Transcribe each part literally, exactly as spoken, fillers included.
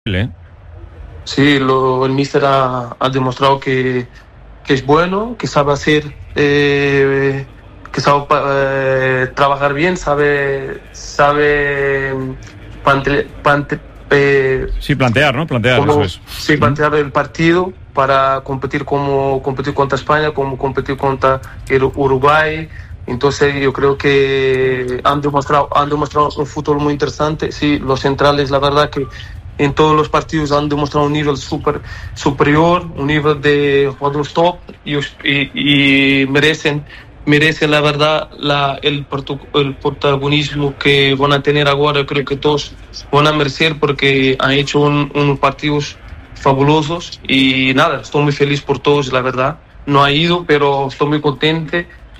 ¿Eh? Sí, lo, el míster ha, ha demostrado que, que es bueno, que sabe hacer, eh, que sabe eh, trabajar bien, sabe, sabe pante, pante, eh, sí, plantear, ¿no? Plantear, como, eso es. Sí, plantear el partido para competir como competir contra España, como competir contra el Uruguay. Entonces yo creo que han demostrado, han demostrado un fútbol muy interesante. Sí, los centrales, la verdad que en todos los partidos han demostrado un nivel super, superior, un nivel de jugadores top y, y, y merecen, merecen la verdad la, el, el protagonismo que van a tener ahora. Creo que todos van a merecer porque han hecho un, unos partidos fabulosos y nada, estoy muy feliz por todos, la verdad. No ha ido, pero estoy muy contento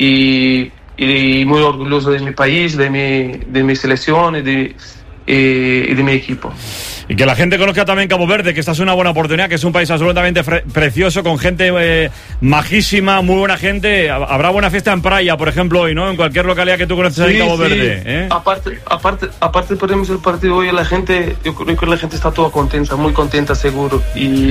y, y muy orgulloso de mi país, de mi, de mi selección y de, y de mi equipo. Y que la gente conozca también Cabo Verde, que esta es una buena oportunidad, que es un país absolutamente fre- precioso, con gente eh, majísima, muy buena gente. Habrá buena fiesta en Praia, por ejemplo, hoy, ¿no? En cualquier localidad que tú conoces ahí en Cabo sí. Verde. ¿eh? Aparte, aparte, aparte ponemos el partido hoy, la gente, yo creo que la gente está toda contenta, muy contenta seguro.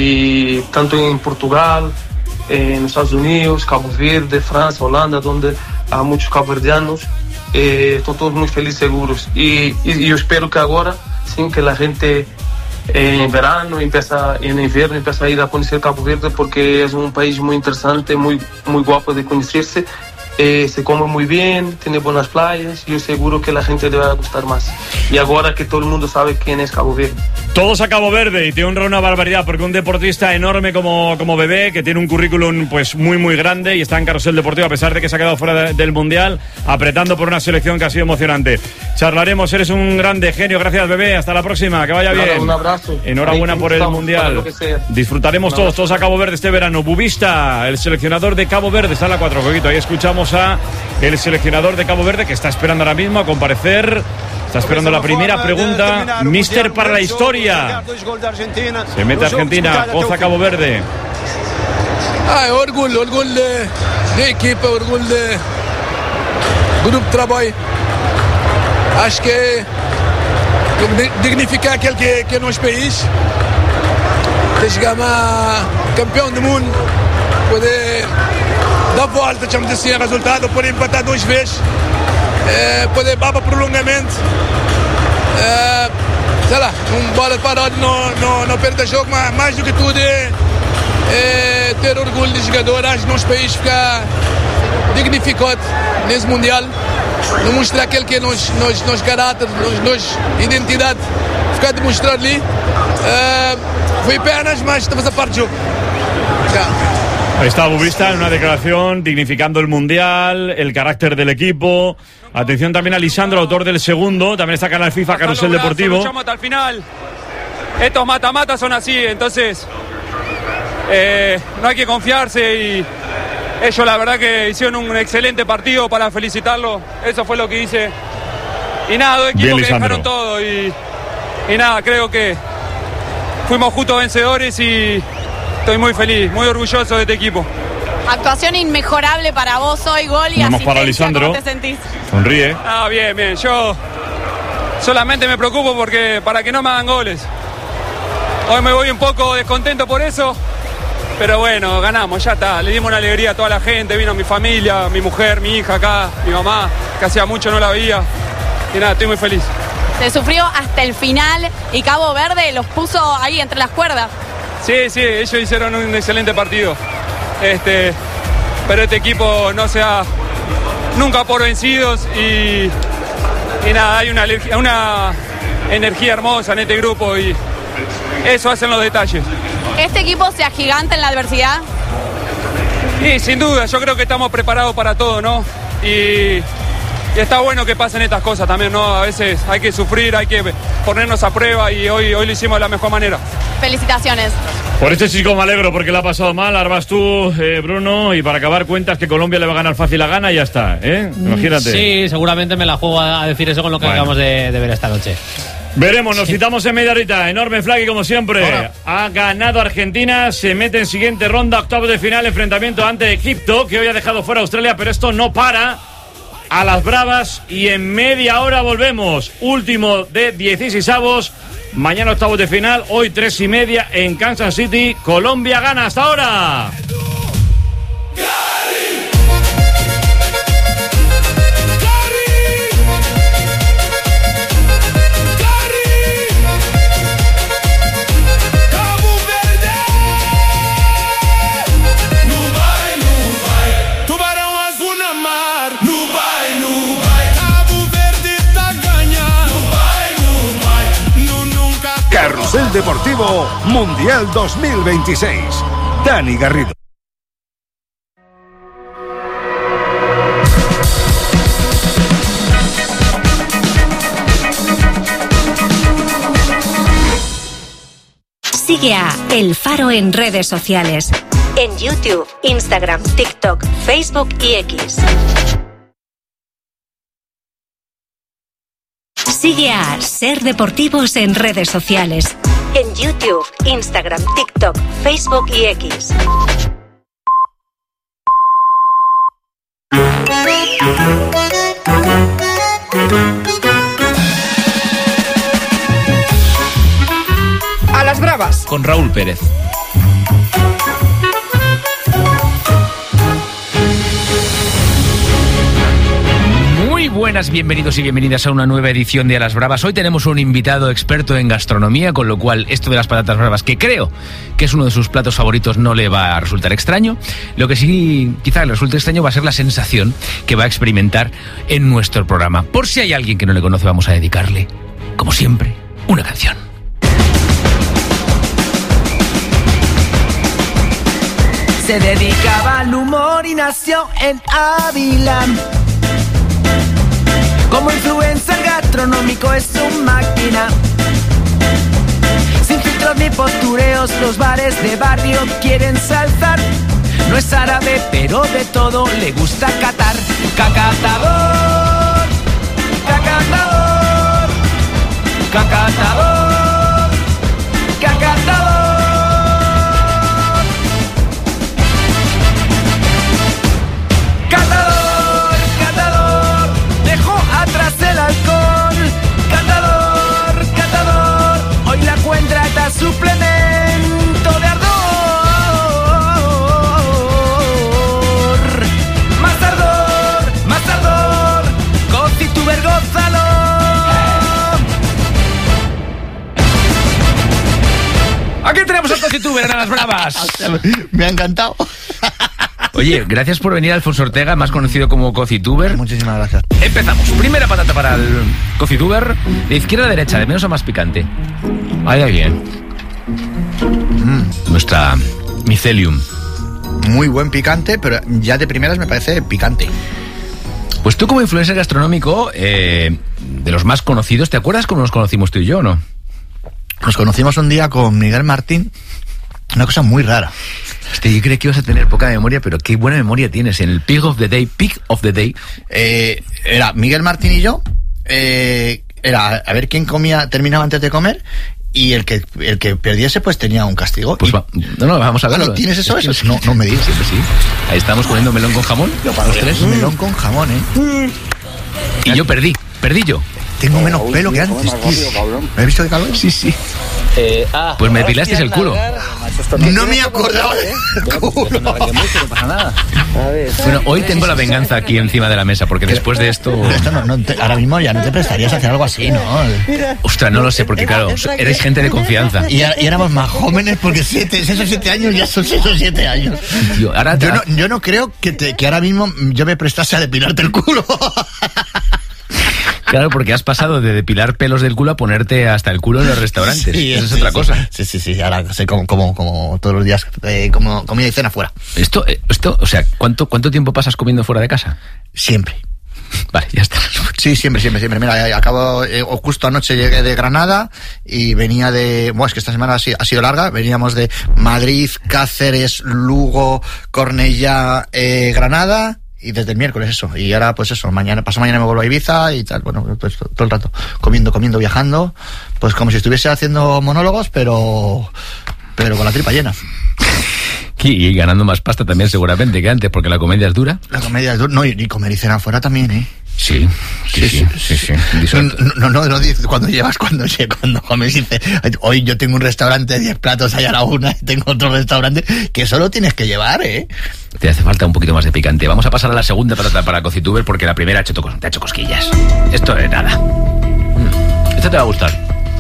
Y tanto en Portugal, en Estados Unidos, Cabo Verde, Francia, Holanda, donde hay muchos caboverdianos, eh, están todos muy felices, seguros. Y, y, y yo espero que ahora, sin que la gente en verano, empieza, en invierno, empieza a ir a conocer Cabo Verde porque es un país muy interesante, muy, muy guapo de conocerse. Eh, se come muy bien, tiene buenas playas y yo seguro que la gente le va a gustar más. Y ahora que todo el mundo sabe quién es Cabo Verde. Todos a Cabo Verde, y te honra una barbaridad porque un deportista enorme como, como Bebé, que tiene un currículum pues muy muy grande y está en carrusel deportivo a pesar de que se ha quedado fuera de, del Mundial, apretando por una selección que ha sido emocionante. Charlaremos, eres un grande genio, gracias Bebé, hasta la próxima, que vaya Nada, bien. Un abrazo. Enhorabuena por el Mundial. Disfrutaremos todos, todos a Cabo Verde este verano. Bubista, el seleccionador de Cabo Verde, está en la cuatro, Coquito, ahí escuchamos a el seleccionador de Cabo Verde que está esperando ahora mismo a comparecer. Está esperando la primera pregunta. Mister para la historia. Se mete Argentina, goza Cabo Verde. Ah, é orgulho, orgulho de, de equipa, orgulho de grupo de trabalho. Acho que dignificar aquele que, que é nosso país, de chegar a campeão do mundo, poder dar volta, chamamos assim, a resultado, poder empatar duas vezes, é, poder ir para prolongamento, é, sei lá, um bola parada não, não, não perde jogo, mas mais do que tudo é, é ter orgulho de jogador. Acho que nosso país fica dignificado nesse Mundial, não mostrar aquele que é nosso, nosso, nosso caráter, nossa identidade, ficar demonstrado ali. É, foi apenas, mas estamos a par do jogo. Tchau. Ahí está Bubista en una declaración dignificando el Mundial, el carácter del equipo. Atención también a Lisandro, autor del segundo. También está Canal FIFA, Carrusel Deportivo. Luchamos hasta el final. Estos mata-mata son así, entonces eh, no hay que confiarse. Y ellos la verdad que hicieron un excelente partido, para felicitarlo. Eso fue lo que hice. Y nada, dos equipos que dejaron todo. Y, y nada, creo que fuimos justos vencedores y estoy muy feliz, muy orgulloso de este equipo. Actuación inmejorable para vos hoy, gol y Vamos asistencia. para Lisandro. ¿Cómo te sentís? Sonríe. Ah, bien, bien. Yo solamente me preocupo porque para que no me hagan goles. Hoy me voy un poco descontento por eso, pero bueno, ganamos, ya está. Le dimos una alegría a toda la gente, vino mi familia, mi mujer, mi hija acá, mi mamá, que hacía mucho no la veía. Y nada, estoy muy feliz. Se sufrió hasta el final y Cabo Verde los puso ahí entre las cuerdas. Sí, sí, ellos hicieron un excelente partido. Este, pero este equipo no se ha nunca por vencidos y, y nada, hay una, una energía hermosa en este grupo y eso hacen los detalles. ¿Este equipo se agiganta en la adversidad? Sí, sin duda, yo creo que estamos preparados para todo, ¿no? Y, y está bueno que pasen estas cosas también, ¿no? A veces hay que sufrir, hay que ponernos a prueba y hoy, hoy lo hicimos de la mejor manera. Felicitaciones. Por este chico me alegro porque le ha pasado mal. Ahora vas tú, eh, Bruno, y para acabar cuentas que Colombia le va a ganar fácil a Ghana y ya está, ¿eh? Imagínate. Sí, seguramente me la juego a decir eso con lo que bueno. acabamos de, de ver esta noche. Veremos, nos sí. citamos en media horita. Enorme flag y como siempre. Hola. Ha ganado Argentina, se mete en siguiente ronda, octavos de final, enfrentamiento ante Egipto, que hoy ha dejado fuera a Australia, pero esto no para. A las bravas y en media hora volvemos. Último de dieciseisavos. Mañana octavos de final, hoy tres y media en Kansas City. Colombia gana. Hasta ahora. Carrusel Deportivo Mundial dos mil veintiséis. Dani Garrido. Sigue a El Faro en redes sociales. En YouTube, Instagram, TikTok, Facebook y X. Sigue a Ser Deportivos en redes sociales. En YouTube, Instagram, TikTok, Facebook y X. A las bravas. Con Raúl Pérez. Muy buenas, bienvenidos y bienvenidas a una nueva edición de A las Bravas. Hoy tenemos un invitado experto en gastronomía, con lo cual esto de las patatas bravas, que creo que es uno de sus platos favoritos, no le va a resultar extraño. Lo que sí quizá le resulte extraño va a ser la sensación que va a experimentar en nuestro programa. Por si hay alguien que no le conoce, vamos a dedicarle, como siempre, una canción. Se dedicaba al humor y nació en Ávila. Como influencer gastronómico es su máquina. Sin filtros ni postureos, los bares de barrio quieren salzar. No es árabe, pero de todo le gusta catar. Cacatador, cacatador, cacatador, cacatador. Catador, catador, dejó atrás el alcohol. Catador, catador, hoy la cuenta está suplemento de ardor. Más ardor, más ardor, Cocituber, gózalo. Aquí tenemos a Cocituber en A las Bravas. Me ha encantado. Oye, gracias por venir, Alfonso Ortega, más conocido como Cocituber. Muchísimas gracias. Empezamos. Primera patata para el Cocituber. De izquierda a derecha, de menos a más picante. Ahí, ahí bien. Mm. Nuestra Mycelium. Muy buen picante, pero ya de primeras me parece picante. Pues tú, como influencer gastronómico, eh, de los más conocidos, ¿te acuerdas cómo nos conocimos tú y yo o no? Nos conocimos un día con Miguel Martín. Una cosa muy rara. Hostia, yo creí que ibas a tener poca memoria, pero qué buena memoria tienes. En el Pig of the Day, Pig of the Day. Eh, era Miguel Martín y yo. Eh, era a ver quién comía, terminaba antes de comer. Y el que el que perdiese, pues tenía un castigo. Pues y, va, no, no, vamos a verlo. Claro, ¿tienes eso? Es eso? Que, no, no me digas. Sí, pues sí. Ahí estamos comiendo melón con jamón. Yo para los tres, mm. melón con jamón, ¿eh? Y yo perdí, perdí yo. Tengo menos pelo que antes, tío. ¿Me has visto de calor? Sí, sí. Eh, ah, pues me depilaste el culo. No me acordaba del culo. No pasa nada. Bueno, hoy tengo la venganza aquí encima de la mesa, porque después de esto... Pero esto no, no te, ahora mismo ya no te prestarías a hacer algo así, ¿no? Ostras, no lo sé, porque claro, eres gente de confianza. Y, y éramos más jóvenes, porque siete, seis o siete años ya son seis o siete años. Tío, ahora yo, no, yo no creo que, te, que ahora mismo yo me prestase a depilarte el culo. Claro, porque has pasado de depilar pelos del culo a ponerte hasta el culo en los restaurantes. Sí, eso es sí, otra sí. cosa. Sí, sí, sí. Ahora sé como, como, como todos los días, eh, como comida y cena fuera. Esto, esto, o sea, ¿cuánto, cuánto tiempo pasas comiendo fuera de casa? Siempre. Vale, ya está. Sí, siempre, siempre, siempre. Mira, acabo, eh, justo anoche llegué de Granada y venía de... Bueno, es que esta semana ha sido, ha sido larga. Veníamos de Madrid, Cáceres, Lugo, Cornellá, eh, Granada... Y desde el miércoles eso, y ahora pues eso, mañana, pasado mañana me vuelvo a Ibiza y tal, bueno, pues todo el rato, comiendo, comiendo, viajando, pues como si estuviese haciendo monólogos, pero pero con la tripa llena. Y ganando más pasta también seguramente que antes, porque la comedia es dura. La comedia es dura. No, y comer y cenar afuera también, ¿eh? Sí, sí, sí, sí, sí, sí. No, no, no, no, cuando llevas, cuando, cuando comes y dices, hoy yo tengo un restaurante de diez platos allá a la una, y tengo otro restaurante que solo tienes que llevar, ¿eh? Te hace falta un poquito más de picante. Vamos a pasar a la segunda patata para Cocituber, porque la primera ha hecho, te ha hecho cosquillas. Esto es nada. Mm. Esto te va a gustar.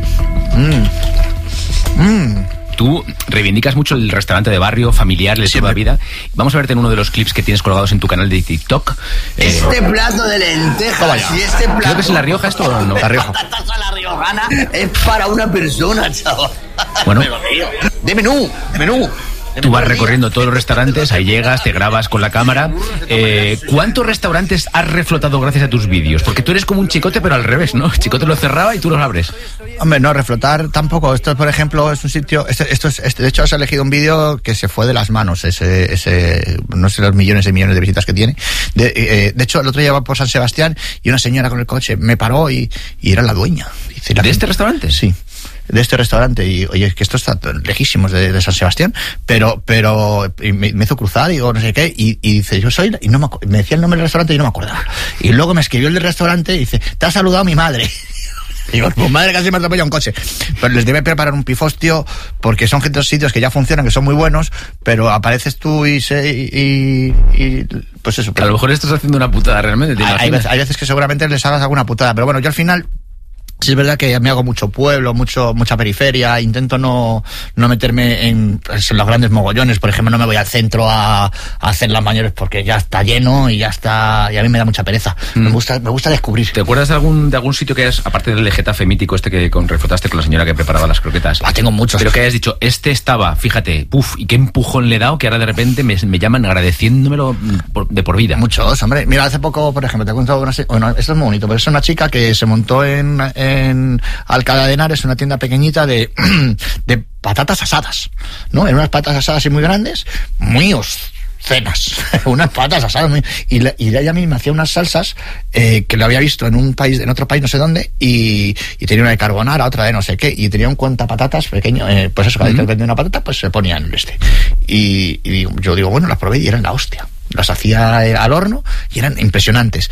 Mmm. Mmm. Tú reivindicas mucho el restaurante de barrio, familiar, de toda la vida. Vamos a verte en uno de los clips que tienes colgados en tu canal de TikTok. Este eh, plato de lentejas y este plato... Creo que es en La Rioja esto o no. La Rioja. La riojana es para una persona, chaval. Bueno. De menú, de menú. Tú vas recorriendo todos los restaurantes, ahí llegas, te grabas con la cámara. Eh, ¿Cuántos restaurantes has reflotado gracias a tus vídeos? Porque tú eres como un chicote, pero al revés, ¿no? El chicote lo cerraba y tú los abres. Hombre, no, reflotar tampoco. Esto, por ejemplo, es un sitio... Este, esto es, este, de hecho, has elegido un vídeo que se fue de las manos. Ese, ese no sé los millones y millones de visitas que tiene. De, eh, de hecho, el otro día iba por San Sebastián y una señora con el coche me paró y, y era la dueña. Dice, ¿de este restaurante? Sí. De este restaurante, y oye, que esto está lejísimos de, de San Sebastián, pero pero me, me hizo cruzar y digo, no sé qué, y, y dice, yo soy, y no me, me decía el nombre del restaurante y no me acordaba. Y luego me escribió el del restaurante y dice, te ha saludado mi madre. Digo, pues madre, casi me atropella un coche. Pero les debe preparar un pifostio, porque son gente de sitios que ya funcionan, que son muy buenos, pero apareces tú y se, y, y pues eso. Pues, a lo mejor estás haciendo una putada realmente. Hay, hay, veces, hay veces que seguramente les hagas alguna putada, pero bueno, yo al final... Sí, es verdad que me hago mucho pueblo, mucho mucha periferia, intento no no meterme en, pues, en los grandes mogollones. Por ejemplo, no me voy al centro a, a hacer las mayores porque ya está lleno y ya está, y a mí me da mucha pereza. Mm. Me gusta me gusta descubrir. ¿Te acuerdas de algún de algún sitio que es, aparte del Getafe mítico este que con, reflotaste con la señora que preparaba las croquetas? Ah, tengo muchos. Pero que hayas dicho, este estaba, fíjate, puf, y qué empujón le he dado, que ahora de repente me, me llaman agradeciéndomelo por, de por vida. Muchos, hombre. Mira, hace poco, por ejemplo, te he contado una... Bueno, esto es muy bonito, pero es una chica que se montó en... en en Alcalá de Henares, una tienda pequeñita de, de patatas asadas, ¿no? En unas patatas asadas así muy grandes, muy obscenas, unas patatas asadas muy, y, la, y ella misma hacía unas salsas eh, que lo había visto en un país, en otro país no sé dónde, y, y tenía una de carbonara, otra de no sé qué, y tenía un cuentapatatas pequeño, eh, pues eso, cada vez que vendía una patata, pues se ponía en el este. Y, y digo, yo digo, bueno, las probé y eran la hostia. Las hacía al horno y eran impresionantes.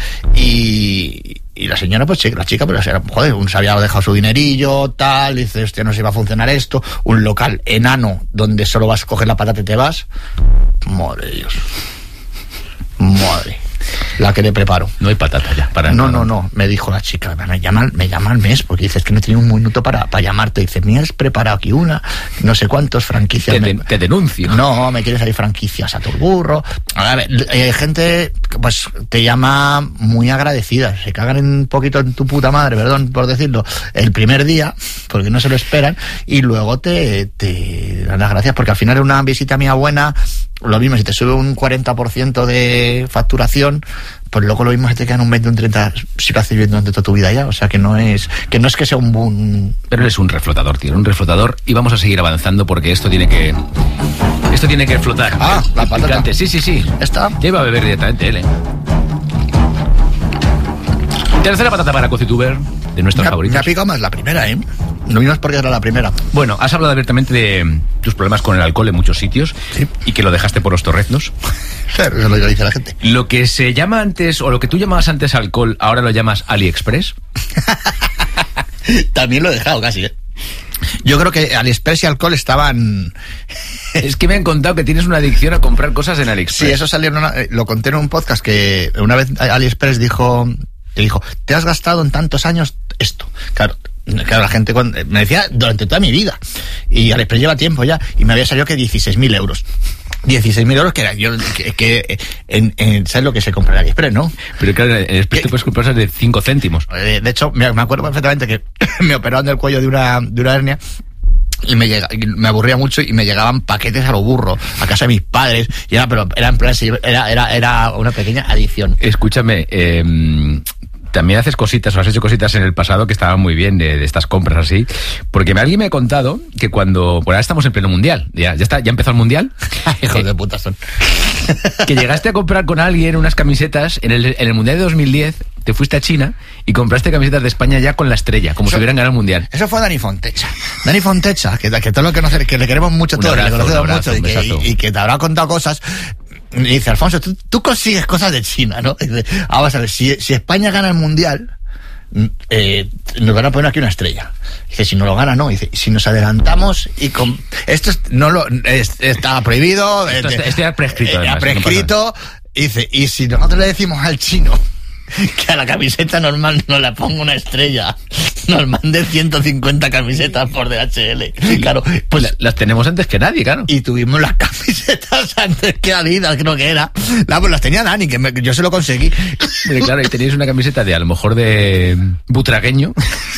Y, y la señora, pues la chica, pues era, joder, un se había dejado su dinerillo, tal, dice, hostia, no se iba a funcionar esto. Un local enano donde solo vas a coger la patata y te vas. Madre de Dios. Madre. La que le preparo. No hay patata ya. Para no, no, no. Me dijo la chica, me llama, me llama al mes, porque dices que no tenía un minuto para, para llamarte. Dice, me has preparado aquí una, no sé cuántos franquicias. Te, me, te denuncio. No, me quieres salir franquicias a tu burro. A ver, hay gente, pues, te llama muy agradecida. Se cagan un poquito en tu puta madre, perdón por decirlo, el primer día, porque no se lo esperan, y luego te, te dan las gracias, porque al final es una visita mía buena. Lo mismo, si te sube un cuarenta por ciento de facturación, pues luego lo mismo se te quedan un veinte, un treinta si lo haces viviendo durante toda tu vida ya. O sea que no es que no es que sea un boom. Pero eres un reflotador, tío, un reflotador, y vamos a seguir avanzando porque esto tiene que esto tiene que flotar. Ah, la patata. Picante. Sí, sí, sí. ¿Esta? Ya iba a beber directamente él, ¿eh? Tercera patata para Cocituber, de nuestros me, favoritos. Me ha picado más la primera, ¿eh? No vimos porque era la primera. Bueno, has hablado abiertamente de tus problemas con el alcohol en muchos sitios, sí, y que lo dejaste por los torreznos. Claro, eso lo dice la gente. Lo que se llama antes, o lo que tú llamabas antes alcohol, ahora lo llamas AliExpress. También lo he dejado casi, ¿eh? Yo creo que AliExpress y alcohol estaban... Es que me han contado que tienes una adicción a comprar cosas en AliExpress. Sí, eso salió en una, lo conté en un podcast que una vez AliExpress dijo... Te dijo, te has gastado en tantos años esto. Claro, claro, la gente cuando, me decía durante toda mi vida. Y AliExpress lleva tiempo ya. Y me había salido que dieciséis mil euros. dieciséis mil euros que era yo que, que en, en, ¿sabes lo que se compra en AliExpress, no? Pero claro, en AliExpress te puedes comprar cosas de cinco céntimos. De, de hecho, me, me acuerdo perfectamente que me operaron del cuello de una, de una hernia. Y me llega, me aburría mucho y me llegaban paquetes a lo burro a casa de mis padres y era, pero era en plan, era, era, era una pequeña adicción. Escúchame, eh, también haces cositas o has hecho cositas en el pasado que estaban muy bien de, de estas compras así, porque alguien me ha contado que cuando, bueno, ahora estamos en pleno mundial, ya, ya está, ya empezó el mundial. Hijos de puta son. que llegaste a comprar con alguien unas camisetas en el, en el Mundial de dos mil diez, te fuiste a China y compraste camisetas de España ya con la estrella, como eso, si hubieran ganado el Mundial. Eso fue Dani Fontecha. Dani Fontecha, que, que todo lo que, conoce, que le queremos mucho un todos, abrazo, le conocemos abrazo, mucho y que, y, y que te habrá contado cosas. Y dice, Alfonso, tú, tú consigues cosas de China, ¿no? Y dice, ah, vamos a ver, si, si España gana el Mundial, eh, nos van a poner aquí una estrella. Dice, si no lo gana, no. Dice, si nos adelantamos y con... Esto es, no lo, es, está prohibido. Esto, eh, esto ya prescrito. Ya además, prescrito. No dice, y si nosotros le decimos al chino que a la camiseta normal no le pongo una estrella, nos mande ciento cincuenta camisetas por D H L. Claro, pues las, las tenemos antes que nadie, claro. Y tuvimos las camisetas antes que Adidas, creo que era. No, pues las tenía Dani, que me, yo se lo conseguí. Mire, claro, y tenéis una camiseta de a lo mejor de butragueño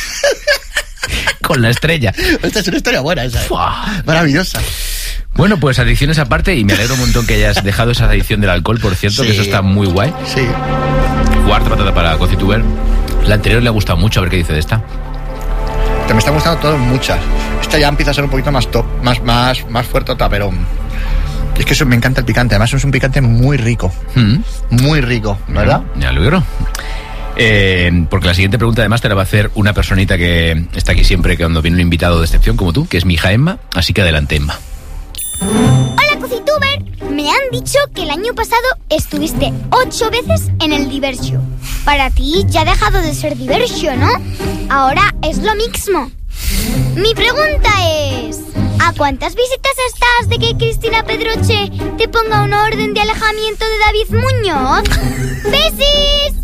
con la estrella. Esta es una historia buena esa, ¿eh? Maravillosa. Bueno, pues adicciones aparte, y me alegro un montón que hayas dejado esa adicción del alcohol, por cierto, sí, que eso está muy guay. Sí. Cuarta patata para CociTuber. La anterior le ha gustado mucho, a ver qué dice de esta. Te me está gustando todo, muchas. Esta ya empieza a ser un poquito más top, más, más, más fuertota, pero es que eso me encanta el picante. Además es un picante muy rico, mm. muy rico, ¿verdad? Me alegro. Eh, porque la siguiente pregunta además te la va a hacer una personita que está aquí siempre que cuando viene un invitado de excepción como tú, que es mi hija Emma, así que adelante, Emma. Hola, CociTuber. Me han dicho que el año pasado estuviste ocho veces en el Diversio. Para ti ya ha dejado de ser Diversio, ¿no? Ahora es lo mismo. Mi pregunta es, ¿a cuántas visitas estás de que Cristina Pedroche te ponga una orden de alejamiento de David Muñoz? ¡Besis!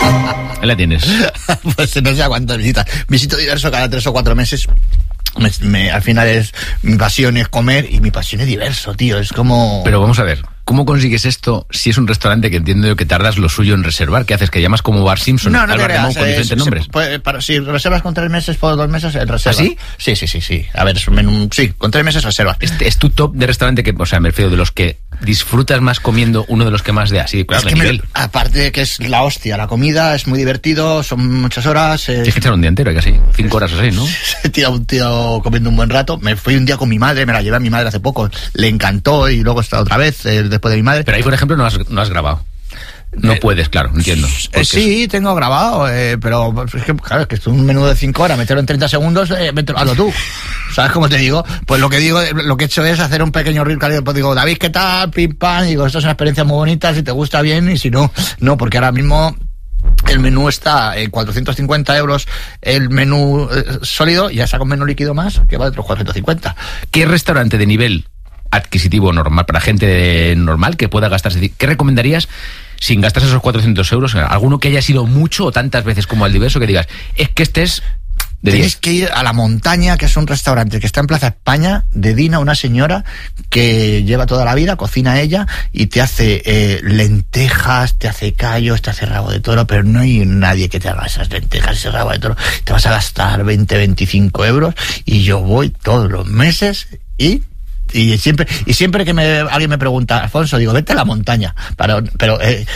Ahí la tienes. Pues no sé a cuántas visitas. Visito Diverso cada tres o cuatro meses. Me, me, al final es mi pasión es comer y mi pasión es Diverso, tío. Es como... Pero vamos a ver, ¿cómo consigues esto si es un restaurante que entiendo yo que tardas lo suyo en reservar? ¿Qué haces? ¿Que llamas como Bar Simpson? No, no te creas, con diferentes es, nombres. Se, pues, para, si reservas con tres meses por dos meses, el reserva. ¿Ah, sí? Sí, sí, sí, sí. A ver, es un menú... Sí, con tres meses reservas. Este es tu top de restaurante que, o sea, me refiero de los que disfrutas más comiendo, uno de los que más de así, claro, es de que nivel. Me, aparte de que es la hostia, la comida es muy divertido, son muchas horas. Eh, Tienes que echar un día entero, casi cinco horas o seis, ¿no? Se tira un tío comiendo un buen rato. Me fui un día con mi madre, me la llevé a mi madre hace poco, le encantó y luego está otra vez eh, después de mi madre. Pero ahí, por ejemplo, no has, no has grabado. No eh, puedes, claro, entiendo. Eh, sí, es... tengo grabado, eh, pero es que, claro, es que es un menú de cinco horas, meterlo en treinta segundos, eh, hazlo tú. ¿Sabes cómo te digo? Pues lo que digo, lo que he hecho es hacer un pequeño reel, pues digo, David, ¿qué tal? Pim, pam, y digo, esto es una experiencia muy bonita, si te gusta bien, y si no, no, porque ahora mismo el menú está en cuatrocientos cincuenta euros el menú eh, sólido, y ya saco un menú líquido más, que va de otros cuatrocientos cincuenta. ¿Qué restaurante de nivel adquisitivo normal, para gente normal que pueda gastarse, qué recomendarías sin gastarse esos cuatrocientos euros? ¿Alguno que haya sido mucho o tantas veces como el Diverso que digas, es que este es de Tienes diez? Que ir a La Montaña, que es un restaurante que está en Plaza España, de Dina, una señora que lleva toda la vida, cocina ella y te hace eh, lentejas, te hace callos, te hace rabo de toro, pero no hay nadie que te haga esas lentejas, ese rabo de toro. Te vas a gastar veinte, veinticinco euros y yo voy todos los meses y... Y siempre, y siempre que me, alguien me pregunta, Alfonso, digo, vete a La Montaña. Pero, pero eh,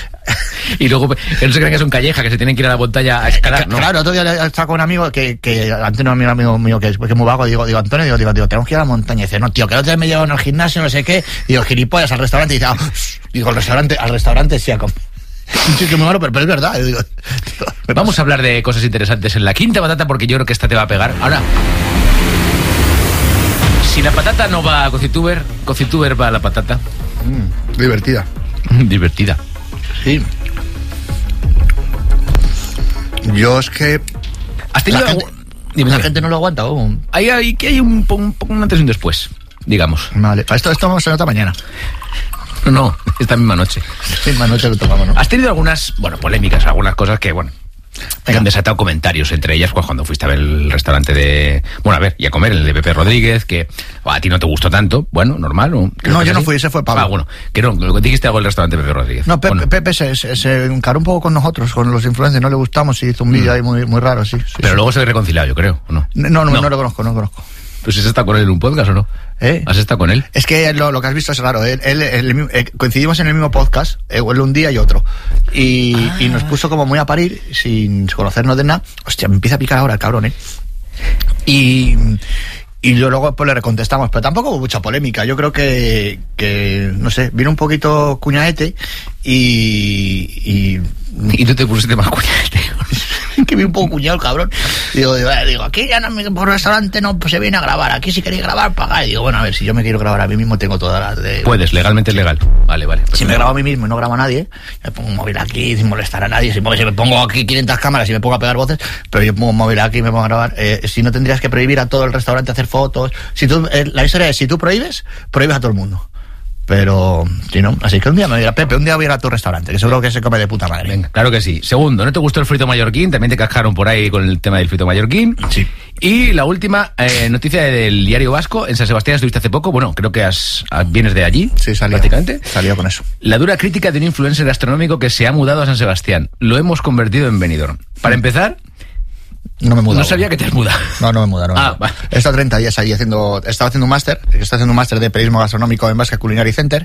y luego, que no se crean que son callejas, que se tienen que ir a la montaña a escalar, ¿no? Claro, otro día estaba con un amigo que, que Antonio, un amigo mío que es, que es muy vago, digo, digo, Antonio, digo, digo, digo, tenemos que ir a la montaña. Y dice, no, tío, que el otro día me llevan al gimnasio, no sé qué. Digo, gilipollas, al restaurante. Y dice, ah, digo, al restaurante, al restaurante sí, a comer. Un sitio muy malo, pero, pero es verdad. Yo digo, tío, vamos a hablar de cosas interesantes en la quinta patata, porque yo creo que esta te va a pegar. Ahora, si la patata no va a CociTuber, CociTuber va a la patata. Mm, divertida. Divertida. Sí. Yo es que... ¿Has tenido la algo... gente, Dime, la dime. gente no lo aguanta. Oh. Hay, hay, que hay un, un, un antes y un después, digamos. Vale, esto, esto vamos a nota mañana. No, no, esta misma noche. Esta misma noche lo tomamos, ¿no? Has tenido algunas, bueno, polémicas, algunas cosas que, bueno, que han desatado comentarios, entre ellas pues, cuando fuiste a ver el restaurante de... Bueno, a ver, y a comer, el de Pepe Rodríguez, que oh, a ti no te gustó tanto, bueno, normal. ¿O? No, yo no fui, ese fue Pablo. Ah, bueno, que no, lo que dijiste algo del restaurante de Pepe Rodríguez. No, Pepe, no? Pepe se, se, se encaró un poco con nosotros, con los influencers, no le gustamos y hizo un vídeo mm. ahí muy, muy raro, sí. sí Pero sí. Luego se reconciliado, yo creo, ¿o no? No, no, no, no lo conozco, no lo conozco. Pues has estado con él en un podcast, ¿o no? ¿Eh? ¿Has estado con él? Es que lo, lo que has visto es raro. Él, él, él, él, coincidimos en el mismo podcast, él un día y otro. Y, ah. y nos puso como muy a parir, sin conocernos de nada. Hostia, me empieza a picar ahora el cabrón, ¿eh? Y, Y yo luego pues le recontestamos, pero tampoco hubo mucha polémica. Yo creo que, que no sé, vino un poquito cuñadete y... Y, y tú te pusiste más cuñadete. Que vi un poco cuñado el cabrón. Digo, digo, digo aquí ya no, por restaurante no pues, se viene a grabar. Aquí si queréis grabar, pagáis. Y digo, bueno, a ver, si yo me quiero grabar a mí mismo, tengo todas las de... Puedes, legalmente es legal. Vale, vale. Si me grabo a mí mismo y no grabo a nadie, me pongo un móvil aquí sin molestar a nadie. Si me pongo aquí quinientas cámaras y me pongo a pegar voces, pero yo pongo un móvil aquí y me pongo a grabar. Eh, si no tendrías que prohibir a todo el restaurante hacer fotos. Si tú, eh, la historia es, si tú prohíbes, prohíbes a todo el mundo. Pero, si no, así que un día me dirá, Pepe, un día voy a ir a tu restaurante, que seguro que se come de puta madre. Venga, claro que sí. Segundo, ¿no te gustó el frito mallorquín? También te cascaron por ahí con el tema del frito mallorquín. Sí. Y la última eh, noticia del Diario Vasco, en San Sebastián estuviste hace poco, bueno, creo que has, vienes de allí. Sí, salió. Prácticamente. Salió con eso. La dura crítica de un influencer gastronómico que se ha mudado a San Sebastián. Lo hemos convertido en Benidorm. Para empezar... No me he mudado. No sabía que te has mudado. No, no me he mudado. No, ah, no. Vale. He estado treinta días allí haciendo... He estado haciendo un máster. He estado haciendo un máster de periodismo gastronómico en Basque Culinary Center.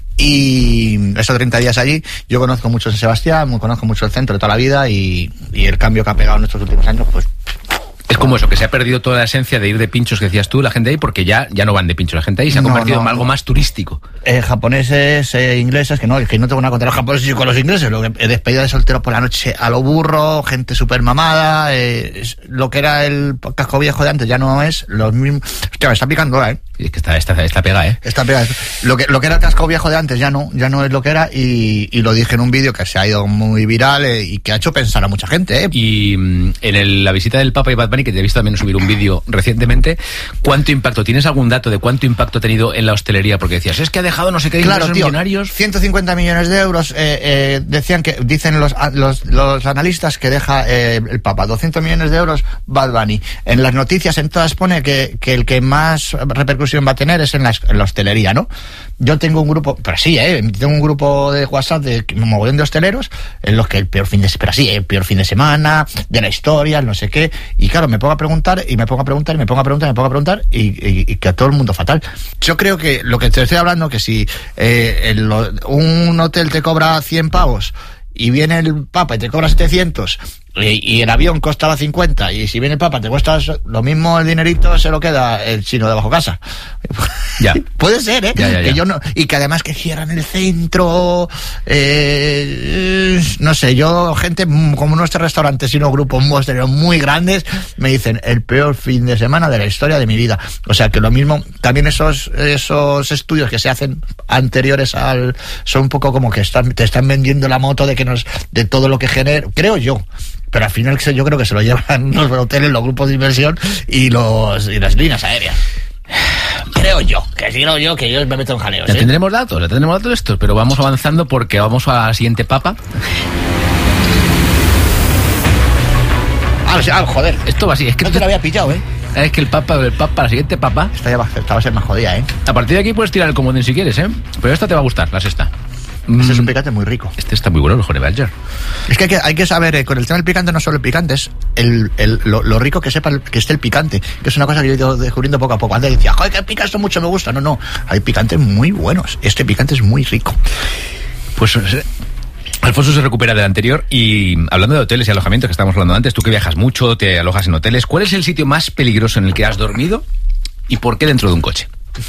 Y he estado treinta días allí. Yo conozco mucho San Sebastián, conozco mucho el centro de toda la vida. Y, y el cambio que ha pegado en estos últimos años, pues... Es como eso, que se ha perdido toda la esencia de ir de pinchos que decías tú, la gente ahí, porque ya, ya no van de pinchos la gente ahí, se ha no, convertido no, en algo no. más turístico. Eh, japoneses, eh, ingleses, que no, que no tengo nada contra los japoneses y con los ingleses, lo que he despedida de solteros por la noche a lo burro, gente súper mamada, eh, es, lo que era el casco viejo de antes ya no es, los mismos... Hostia, me está picando ahora, ¿eh? Es que está, está, está pegada, ¿eh? Está pegada. Lo que, lo que era el casco viejo de antes ya no, ya no es lo que era, y, y lo dije en un vídeo que se ha ido muy viral eh, y que ha hecho pensar a mucha gente, ¿eh? Y mm, en el, la visita del Papa y Bad Bunny, que te he visto también subir un vídeo recientemente, ¿cuánto impacto? ¿Tienes algún dato de cuánto impacto ha tenido en la hostelería? Porque decías, es que ha dejado no sé qué claro, tío, millonarios. ciento cincuenta millones de euros, eh, eh, decían que, dicen los, los, los analistas que deja eh, el Papa, doscientos millones de euros Bad Bunny. En las noticias en todas pone que, que el que más repercusión va a tener es en la, en la hostelería, ¿no? Yo tengo un grupo, pero sí, ¿eh? Tengo un grupo de WhatsApp de un mogollón de hosteleros en los que el peor fin de semana, pero sí, el peor fin de semana, de la historia, no sé qué, y claro, me pongo a preguntar, y me pongo a preguntar, y me pongo a preguntar, y me pongo a preguntar, y, y, y que a todo el mundo fatal. Yo creo que lo que te estoy hablando, que si eh, el, un hotel te cobra cien pavos, y viene el Papa y te cobra setecientos, y, y el avión costaba cincuenta, y si viene el Papa te cuesta lo mismo, el dinerito se lo queda el chino de bajo casa. Ya. Puede ser, ¿eh? Ya, ya, ya. Que yo no, y que además que cierran el centro, eh, no sé, yo, gente como nuestros restaurantes y unos grupos hosteleros muy grandes, me dicen el peor fin de semana de la historia de mi vida. O sea que lo mismo, también esos, esos estudios que se hacen anteriores al, son un poco como que están, te están vendiendo la moto de que nos, de todo lo que genera, creo yo. Pero al final yo creo que se lo llevan los hoteles, los grupos de inversión y los y las líneas aéreas. Creo yo, que creo yo que yo me meto en jaleos. Ya ¿eh? tendremos datos, ya tendremos datos de estos, pero vamos avanzando porque vamos a la siguiente papa. Ah, ah, joder. Esto va así, es que no te lo había pillado, ¿eh? Es que el papa, el papa, la siguiente papa. Esta ya va, esta va a ser más jodida, ¿eh? A partir de aquí puedes tirar el comodín si quieres, ¿eh? Pero esta te va a gustar, la sexta. Este es un picante muy rico. Este está muy bueno, el Honey Badger. Es que hay que, hay que saber, eh, con el tema del picante, no solo el picante, es el, el, lo, lo rico que sepa el, que esté el picante, que es una cosa que yo he ido descubriendo poco a poco. Antes decía, joder, que pica esto mucho, me gusta. No, no, hay picantes muy buenos. Este picante es muy rico. Pues Alfonso se recupera del anterior. Y hablando de hoteles y alojamientos que estábamos hablando antes, tú que viajas mucho, te alojas en hoteles, ¿cuál es el sitio más peligroso en el que has dormido y por qué dentro de un coche?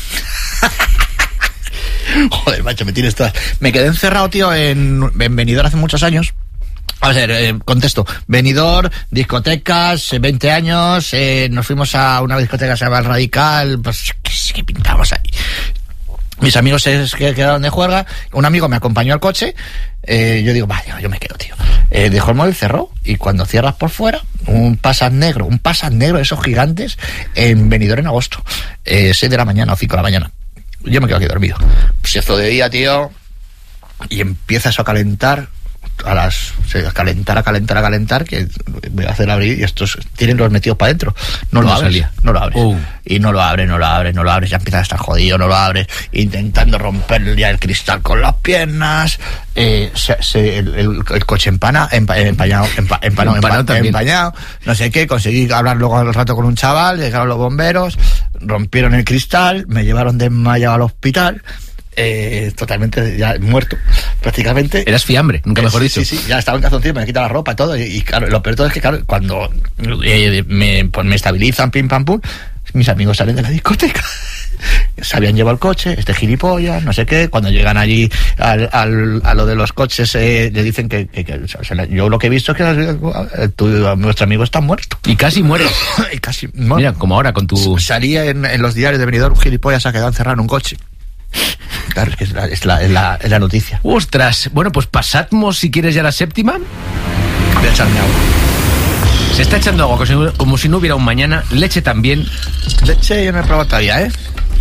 Joder, macho, me tienes todas. Me quedé encerrado, tío, en, en Benidorm hace muchos años. A ver, eh, contesto. Benidorm, discotecas, eh, veinte años, eh, nos fuimos a una discoteca que se llama El Radical, pues, ¿qué, qué pintamos ahí? Mis amigos se quedaron de juerga, un amigo me acompañó al coche, eh, yo digo, vaya, yo me quedo, tío. Eh, dejó el móvil, cerró, y cuando cierras por fuera, un Passat negro, un Passat negro, esos gigantes, en Benidorm en agosto, eh, seis de la mañana o cinco de la mañana. Yo me quedo aquí dormido. Se hizo de día, tío, y empieza eso a calentar, a las, a calentar, a calentar, a calentar, que voy a hacer abrir y estos tienen los metidos para adentro. No lo abres, salía. no lo abres. Uh. Y no lo abres, no lo abres, no lo abres, ya empieza a estar jodido, no lo abres, intentando romper ya el cristal con las piernas, eh, se, se, el, el, el coche empana, empa, empañado, empa, empanado, empa, empa, empañado, no sé qué, conseguí hablar luego al rato con un chaval, llegaron los bomberos, rompieron el cristal, me llevaron desmayado al hospital. Eh, totalmente ya muerto prácticamente. Eras fiambre, nunca mejor dicho. Sí, sí, ya estaba en calzoncillo, me quita la ropa y todo, y, y claro, lo peor de todo es que claro, cuando eh, me, pues me estabilizan, pim pam pum, mis amigos salen de la discoteca. Se habían llevado el coche, este gilipollas, no sé qué. Cuando llegan allí al, al, a lo de los coches, eh, le dicen que, que, que o sea, yo lo que he visto es que eh, tu, nuestro amigo está muerto. Y casi muere. y casi muere. Mira, como ahora con tu... Salía en, en los diarios de Benidorm, un gilipollas se ha quedado encerrado en un coche. Claro, es que es la, es la, es la, es la noticia. Ostras, bueno, pues pasamos, si quieres, ya la séptima. Voy a echarme agua. Se está echando agua como si, como si no hubiera un mañana. Leche también. Leche yo no he probado todavía, ¿eh?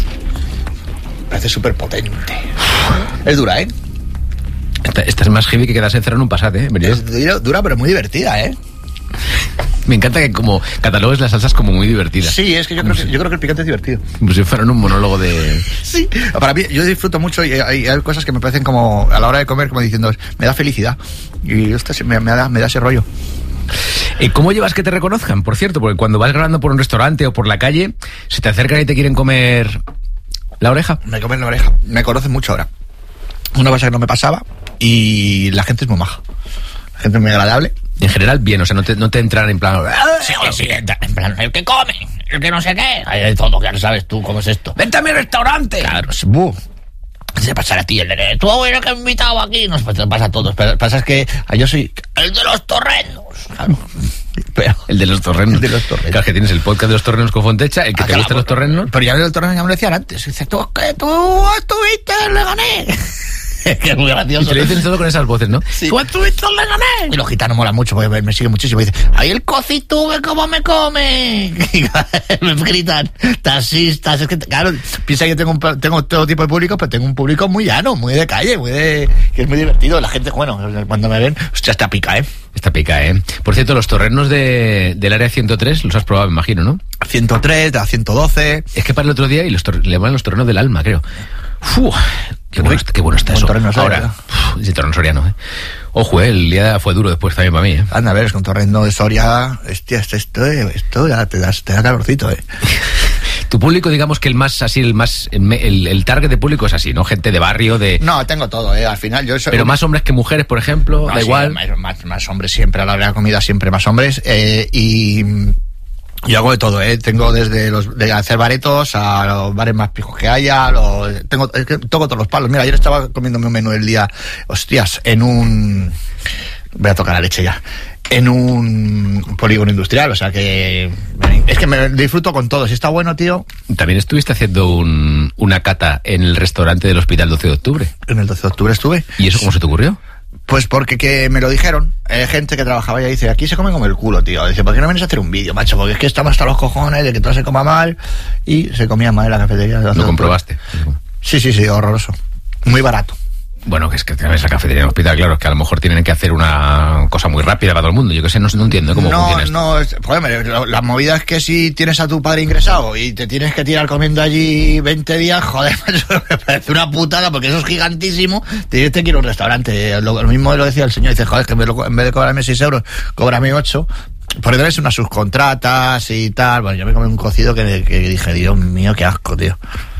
Parece súper potente. Es dura, ¿eh? Esta, esta es más heavy que quedarse encerrado en un Passat, ¿eh? Es dura, dura, pero muy divertida, ¿eh? Me encanta que como catalogues las salsas como muy divertidas. Sí, es que yo creo, que yo creo que el picante es divertido. Como si fueran un monólogo de... Sí, para mí, yo disfruto mucho y hay, hay cosas que me parecen como, a la hora de comer, como diciendo, me da felicidad. Y esto me, me, da, me da ese rollo. ¿Y cómo llevas que te reconozcan? Por cierto, porque cuando vas grabando por un restaurante o por la calle, se te acercan y te quieren comer la oreja. Me comen la oreja. Me conocen mucho ahora. Una cosa que no me pasaba y la gente es muy maja. La gente es muy agradable. En general, bien, o sea, no te, no te entran en plan... Sí, sí, en plan, el que come, el que no sé qué. Hay de todo, claro, sabes tú cómo es esto. ¡Vente a mi restaurante! Claro, es buh. Se pasa a ti, el de tú, bueno, que he invitado aquí. Nos pasa a todos, pero pasa es que yo soy el de los torrenos. Claro. Pero, el de los torrenos. El de los torrenos. Claro, que tienes el podcast de los torrenos con Fontecha, el que ah, te claro, gusta los torrenos. Pero ya el torreno ya me lo decían antes. Dice, tú, que tú estuviste, le gané. Que es muy gracioso. Y te lo dicen todo con esas voces, ¿no? Sí. Tú estuviste, le gané. Y los gitanos molan mucho, porque me siguen muchísimo. Y dicen, ¡ay, el cocituve cómo me come! Y me gritan, taxistas. Es que, claro, piensa que yo tengo, un, tengo todo tipo de público, pero tengo un público muy llano, muy de calle, muy de... que es muy divertido. La gente, bueno, cuando me ven, hostia, está pica, ¿eh? Está pica, ¿eh? Por cierto, los torrenos de, del área ciento tres los has probado, me imagino, ¿no? ciento tres, de la ciento doce... Es que para el otro día y los tor- le llaman los torrenos del alma, creo. Uf, qué, bueno, qué bueno está eso. Ahora, uf, el torreno soriano, ¿eh? Ojo, eh, el día fue duro después también para mí, ¿eh? Anda, a ver, es que un torreno de Soria, hostia, esto, esto, esto ya te da, te da calorcito, ¿eh? Tu público, digamos que el más así, el más, el, el target de público es así, ¿no? Gente de barrio, de... No, tengo todo, ¿eh? Al final yo soy... Pero más hombres que mujeres, por ejemplo, no, da sí, igual. Más, más, más hombres siempre, a la hora de la comida siempre más hombres, eh, y... Yo hago de todo, ¿eh? Tengo desde los de hacer baretos a los bares más pijos que haya, los, tengo, es que toco todos los palos. Mira, ayer estaba comiéndome un menú del día, hostias, en un... Voy a tocar la leche ya. En un polígono industrial, o sea que... Es que me disfruto con todo. Si está bueno, tío... También estuviste haciendo un, una cata en el restaurante del Hospital doce de octubre. En el doce de octubre estuve. ¿Y eso cómo se te ocurrió? Pues porque que me lo dijeron, eh, gente que trabajaba y dice, aquí se come como el culo, tío. Dice, ¿por qué no vienes a hacer un vídeo, macho? Porque es que estamos hasta los cojones de que todo se coma mal. Y se comía mal en la cafetería. ¿Lo comprobaste? Sí, sí, sí, horroroso. Muy barato. Bueno, que es que tienes la cafetería en el hospital, claro, es que a lo mejor tienen que hacer una cosa muy rápida para todo el mundo. Yo que sé, no, no entiendo cómo no, funciona esto. No, no, joder, la, la movida es que si tienes a tu padre ingresado y te tienes que tirar comiendo allí veinte días, joder, eso me parece una putada porque eso es gigantísimo. Te dices, te quiero un restaurante. Lo, lo mismo lo decía el señor, dice, joder, que me lo, en vez de cobrarme seis euros, cóbrame ocho. Porque tenés unas subcontratas y tal. Bueno, yo me comí un cocido que, que dije, Dios mío, qué asco, tío.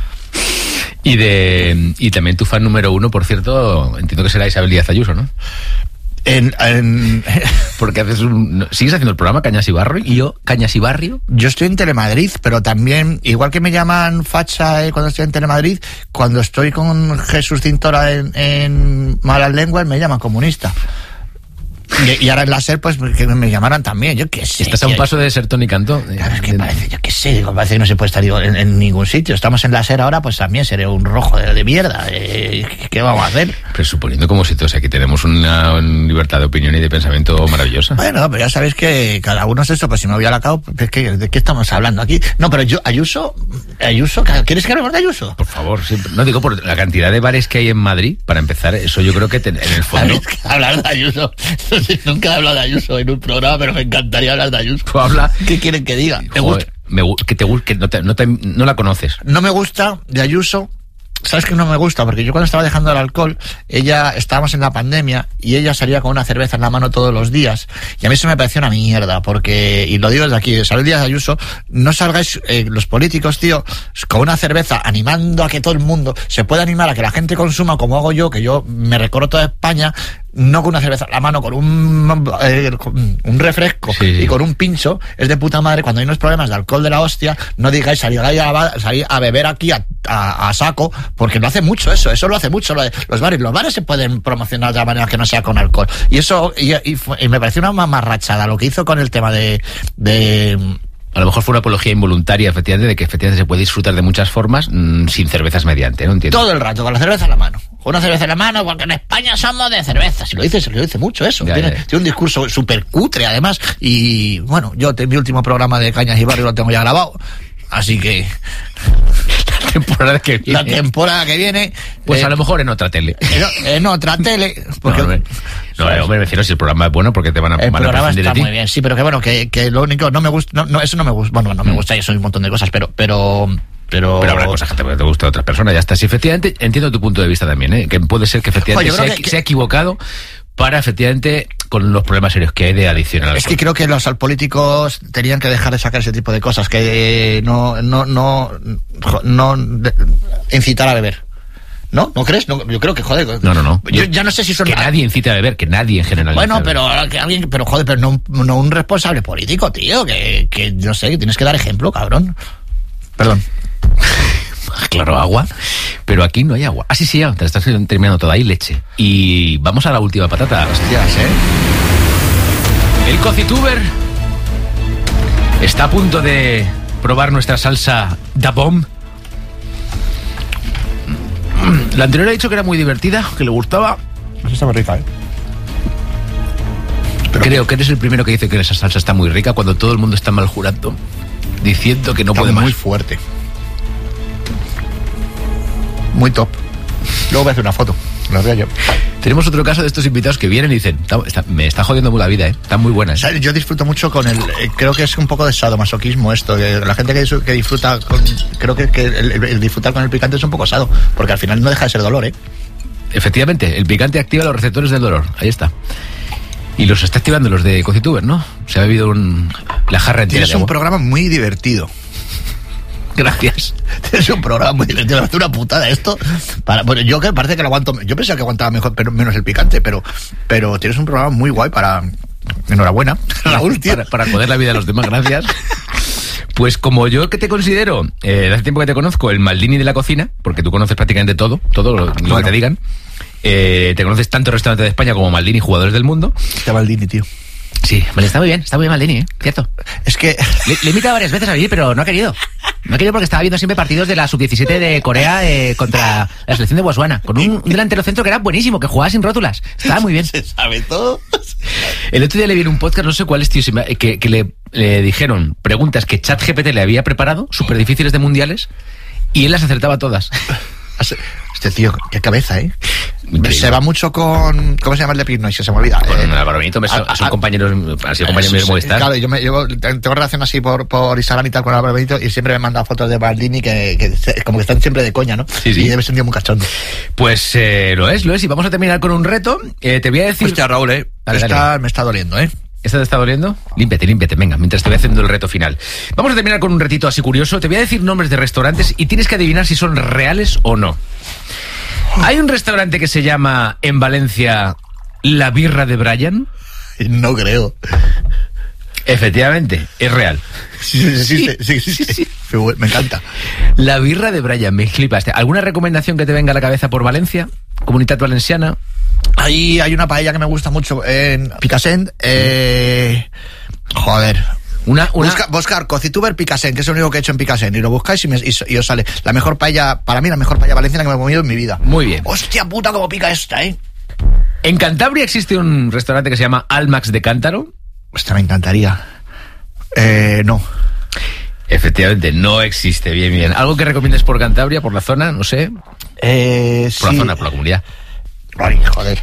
Y de y también tu fan número uno, por cierto, entiendo que será Isabel Díaz Ayuso, ¿no? En, en... Porque haces un... ¿Sigues haciendo el programa Cañas y Barrio? ¿Y yo, Cañas y Barrio? Yo estoy en Telemadrid, pero también, igual que me llaman facha eh, cuando estoy en Telemadrid, cuando estoy con Jesús Cintora en, en Malas Lenguas, me llaman comunista. Y, y ahora en la SER, pues que me llamaran también, yo qué sé. Estás a un paso de ser Tony Cantó. Claro, es que parece, yo qué sé, digo, parece que no se puede estar digo, en, en ningún sitio. Estamos en la SER ahora, pues también seré un rojo de, de mierda. Eh, ¿Qué vamos a hacer? Pero suponiendo como si todos aquí tenemos una, una libertad de opinión y de pensamiento maravillosa. Bueno, pero ya sabéis que cada uno es eso, pues si me voy a la cabo, pues, ¿qué, ¿de qué estamos hablando aquí? No, pero yo, Ayuso, Ayuso, ¿quieres que hablemos de Ayuso? Por favor, siempre. No digo por la cantidad de bares que hay en Madrid, para empezar, eso yo creo que te, en el fondo... ¿Sabes que hablar de Ayuso? Nunca he hablado de Ayuso en un programa, pero me encantaría hablar de Ayuso. Tú habla. ¿Qué quieren que diga? Me gusta. Me, que te que no, te, no, te, no la conoces. No me gusta de Ayuso. ¿Sabes que no me gusta? Porque yo cuando estaba dejando el alcohol, ella, estábamos en la pandemia y ella salía con una cerveza en la mano todos los días. Y a mí eso me pareció una mierda, porque, y lo digo desde aquí, Isabel Díaz Ayuso, no salgáis, eh, los políticos, tío, con una cerveza animando a que todo el mundo se pueda animar a que la gente consuma como hago yo, que yo me recorro toda España, no con una cerveza en la mano, con un, eh, con un refresco sí, sí. y con un pincho, es de puta madre. Cuando hay unos problemas de alcohol de la hostia, no digáis salir a, salir a beber aquí a, a, a saco, porque lo hace mucho eso, eso lo hace mucho lo de, los bares. Los bares se pueden promocionar de la manera que no sea con alcohol. Y eso, y, y, y me pareció una mamarrachada lo que hizo con el tema de... de a lo mejor fue una apología involuntaria, efectivamente, de que efectivamente se puede disfrutar de muchas formas mmm, sin cervezas mediante, ¿no? Entiendo. Todo el rato, con la cerveza en la mano. Con una cerveza en la mano, porque en España somos de cerveza. Si lo dice, se lo dice mucho eso. Ya, tiene, ya, ya. tiene un discurso súper cutre, además. Y, bueno, yo en mi último programa de Cañas y Barrio lo tengo ya grabado. Así que... La temporada que viene. La temporada que viene... Pues eh, a lo mejor en otra tele. En, en otra tele. Porque, no, no, no, hombre, me refiero si el programa es bueno porque te van a... El van programa a está de ti. muy bien, sí, pero que bueno, que, que lo único... No me gusta... No, no, eso no me gusta... Bueno, no me mm. gusta y eso es un montón de cosas, pero... pero Pero... pero habrá cosas que te, te gustan a otras personas, ya está. Sí, efectivamente, entiendo tu punto de vista también, ¿eh? Que puede ser que efectivamente Oye, se, ha, que... se ha equivocado para, efectivamente, con los problemas serios que hay de adicción al alcohol. Es que creo que los políticos tenían que dejar de sacar ese tipo de cosas, que no, no, no, no, no incitar a beber. ¿No? ¿No crees? No, yo creo que, joder... No, no, no. Yo, yo ya no sé si son... Que nadie incite a beber, que nadie en general... Bueno, pero que alguien... Pero, joder, pero no, no un responsable político, tío, que, que, no sé, que tienes que dar ejemplo, cabrón. Perdón. Claro, agua, pero aquí no hay agua. Ah, sí, sí, ya, te estás terminando toda, hay leche. Y vamos a la última patata. Hostias, ¿eh? El Cocituber está a punto de probar nuestra salsa Da Bomb. La anterior ha dicho que era muy divertida, que le gustaba. Esa está muy rica, ¿eh? Pero Creo que eres el primero que dice que esa salsa está muy rica cuando todo el mundo está mal jurando, diciendo que no está puede más. Muy fuerte. Muy top. Luego voy a hacer una foto. La veo yo. Tenemos otro caso de estos invitados que vienen y dicen, está, está, me está jodiendo muy la vida, ¿eh? Están muy buenas. ¿Sabes? Yo disfruto mucho con el... Eh, creo que es un poco de sadomasoquismo esto. Que la gente que, que disfruta con... Creo que, que el, el, el disfrutar con el picante es un poco sado. Porque al final no deja de ser dolor, ¿eh? Efectivamente, el picante activa los receptores del dolor. Ahí está. Y los está activando los de Cocituber, ¿no? Se ha bebido un, la jarra entera. Tienes un programa muy divertido. Gracias. Es un programa muy divertido. Me hace una putada esto. Para, bueno, yo que parece que lo aguanto. Yo pensaba que aguantaba mejor, pero menos el picante, pero, pero tienes un programa muy guay para. Enhorabuena, Raúl, tío. Para, para joder la vida de los demás, gracias. Pues como yo que te considero, eh, hace tiempo que te conozco, el Maldini de la cocina, porque tú conoces prácticamente todo, todo lo, lo bueno. que te digan. Eh, te conoces tanto restaurantes de España como Maldini, jugadores del mundo. Este Maldini, tío. Sí, vale, está muy bien, está muy bien Maldini, ¿eh? Cierto. Es que... Le, le he invitado varias veces a venir, pero no ha querido. No ha querido porque estaba viendo siempre partidos de la sub diecisiete de Corea eh, contra la selección de Botswana, con un, un delantero centro que era buenísimo, que jugaba sin rótulas. Estaba muy bien. Se sabe todo. El otro día le vi en un podcast, no sé cuál es, tío, que, que le, le dijeron preguntas que ChatGPT le había preparado, súper difíciles de mundiales, y él las acertaba todas. Este tío, qué cabeza, ¿eh? Increíble. Se va mucho con... ¿Cómo se llama el de Pinoy? Se me olvida. Con eh, Álvaro Benito, me son, a, son a, compañeros, han sido compañeros de Movistar. Claro, yo, me, yo tengo relación así por, por Instagram y tal con Álvaro Benito y siempre me manda fotos de Maldini que, que como que están siempre de coña, ¿no? Sí, sí. Y debe ser un tío muy cachondo. Pues eh, lo es, lo es. Y vamos a terminar con un reto. Eh, te voy a decir... Hostia, Raúl, ¿eh? Dale, está, dale. Me está doliendo, ¿eh? ¿Esta te está doliendo? Límpiate, límpiate, venga, mientras te voy haciendo el reto final. Vamos a terminar con un retito así curioso. Te voy a decir nombres de restaurantes y tienes que adivinar si son reales o no. ¿Hay un restaurante que se llama en Valencia La Birra de Brian? No creo. Efectivamente, es real. Sí, sí, sí, sí, sí, sí, sí. Me encanta. La Birra de Brian, me flipaste. ¿Alguna recomendación que te venga a la cabeza por Valencia? Comunitat Valenciana. Ahí hay una paella que me gusta mucho en Picassent. Eh, joder. Una, una... Busca, buscar Cocituber Picassent, que es lo único que he hecho en Picassent, y lo buscáis y, me, y, y os sale la mejor paella, para mí la mejor paella valenciana que me he comido en mi vida. Muy bien. Hostia puta, cómo pica esta, ¿eh? En Cantabria existe un restaurante que se llama Almax de Cántaro. Esta me encantaría. Eh, no. Efectivamente, no existe. Bien, bien. ¿Algo que recomiendes por Cantabria, por la zona? No sé. Eh, por sí. la zona, por la comunidad. Ay, joder.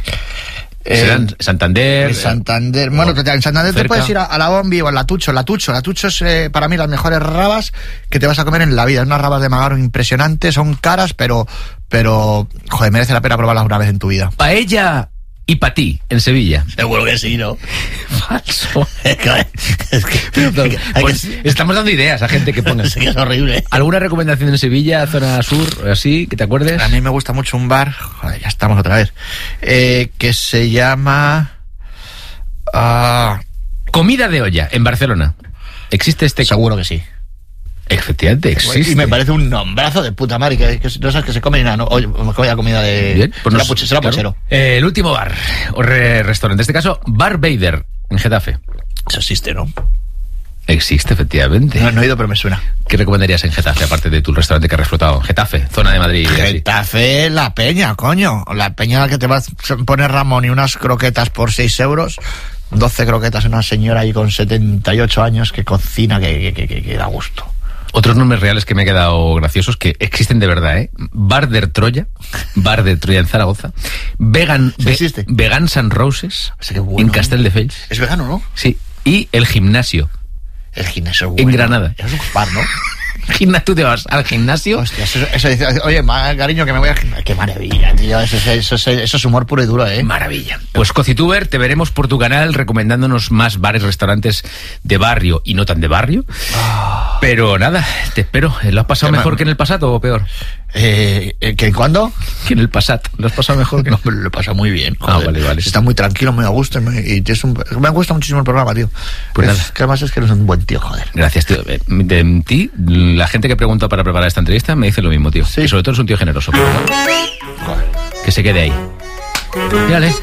Eh, Santander. Santander. Bueno, en Santander cerca. Te puedes ir a, a la Bombi o a la Tucho. La Tucho, la Tucho es eh, para mí las mejores rabas que te vas a comer en la vida. Unas rabas de magaro impresionantes, son caras, pero, pero, joder, merece la pena probarlas una vez en tu vida. Paella y para ti, en Sevilla. Seguro que sí, ¿no? Falso. Es que, es que, Pues, pues, estamos dando ideas a gente que ponga. Sí, que es horrible. ¿Alguna recomendación en Sevilla, zona sur, así, que te acuerdes? A mí me gusta mucho un bar, joder, ya estamos otra vez, eh, que se llama... Uh... Comida de olla, en Barcelona. ¿Existe este? Seguro que sí. Efectivamente, existe. Y me parece un nombrazo de puta madre, que, que no sabes que se come ni nada, ¿no? Oye, me comía comida de... Bien, pues será, nos, puche, será claro. puchero. Eh, el último bar, o re, restaurante, en este caso, Bar Vader, en Getafe. Eso existe, ¿no? Existe, efectivamente. No, no he ido, pero me suena. ¿Qué recomendarías en Getafe, aparte de tu restaurante que has explotado? Getafe, zona de Madrid. Getafe, la Peña, coño. La Peña en la que te vas a poner Ramón y unas croquetas por seis euros... doce croquetas, una señora ahí con setenta y ocho años que cocina, que, que, que, que da gusto. Otros nombres reales que me he quedado graciosos, que existen de verdad, ¿eh? Bar de Troya, Bar de Troya en Zaragoza, Vegan, ¿Sí existe? Ve, Vegan San Roses, o sea, bueno, en Castelldefels. Es vegano, ¿no? Sí, y el gimnasio. El gimnasio es bueno. En Granada. Es un bar, ¿no? Gimna, tú te vas al gimnasio. Hostia, eso, eso dice, oye, ma, cariño, que me voy al gimnasio. Qué maravilla, tío. Eso, eso, eso, eso es humor puro y duro, ¿eh? Maravilla. Pues Cocituber, te veremos por tu canal recomendándonos más bares, restaurantes de barrio y no tan de barrio. Oh. Pero nada, te espero. ¿Lo has pasado mejor me... que en el pasado o peor? Eh, ¿Que en cuándo? Que en el pasado. ¿Lo has pasado mejor? Que... No, pero lo he pasado muy bien. Joder. Ah, vale, vale. Está muy tranquilo, muy a gusto. Y es un... Me gusta muchísimo el programa, tío. Pues es, nada. Que además es que eres un buen tío, joder. Gracias, tío. De, de ti, la gente que pregunta para preparar esta entrevista me dice lo mismo, tío. Sí. Que sobre todo es un tío generoso. Pero, ¿no? Joder. Que se quede ahí. Mírale.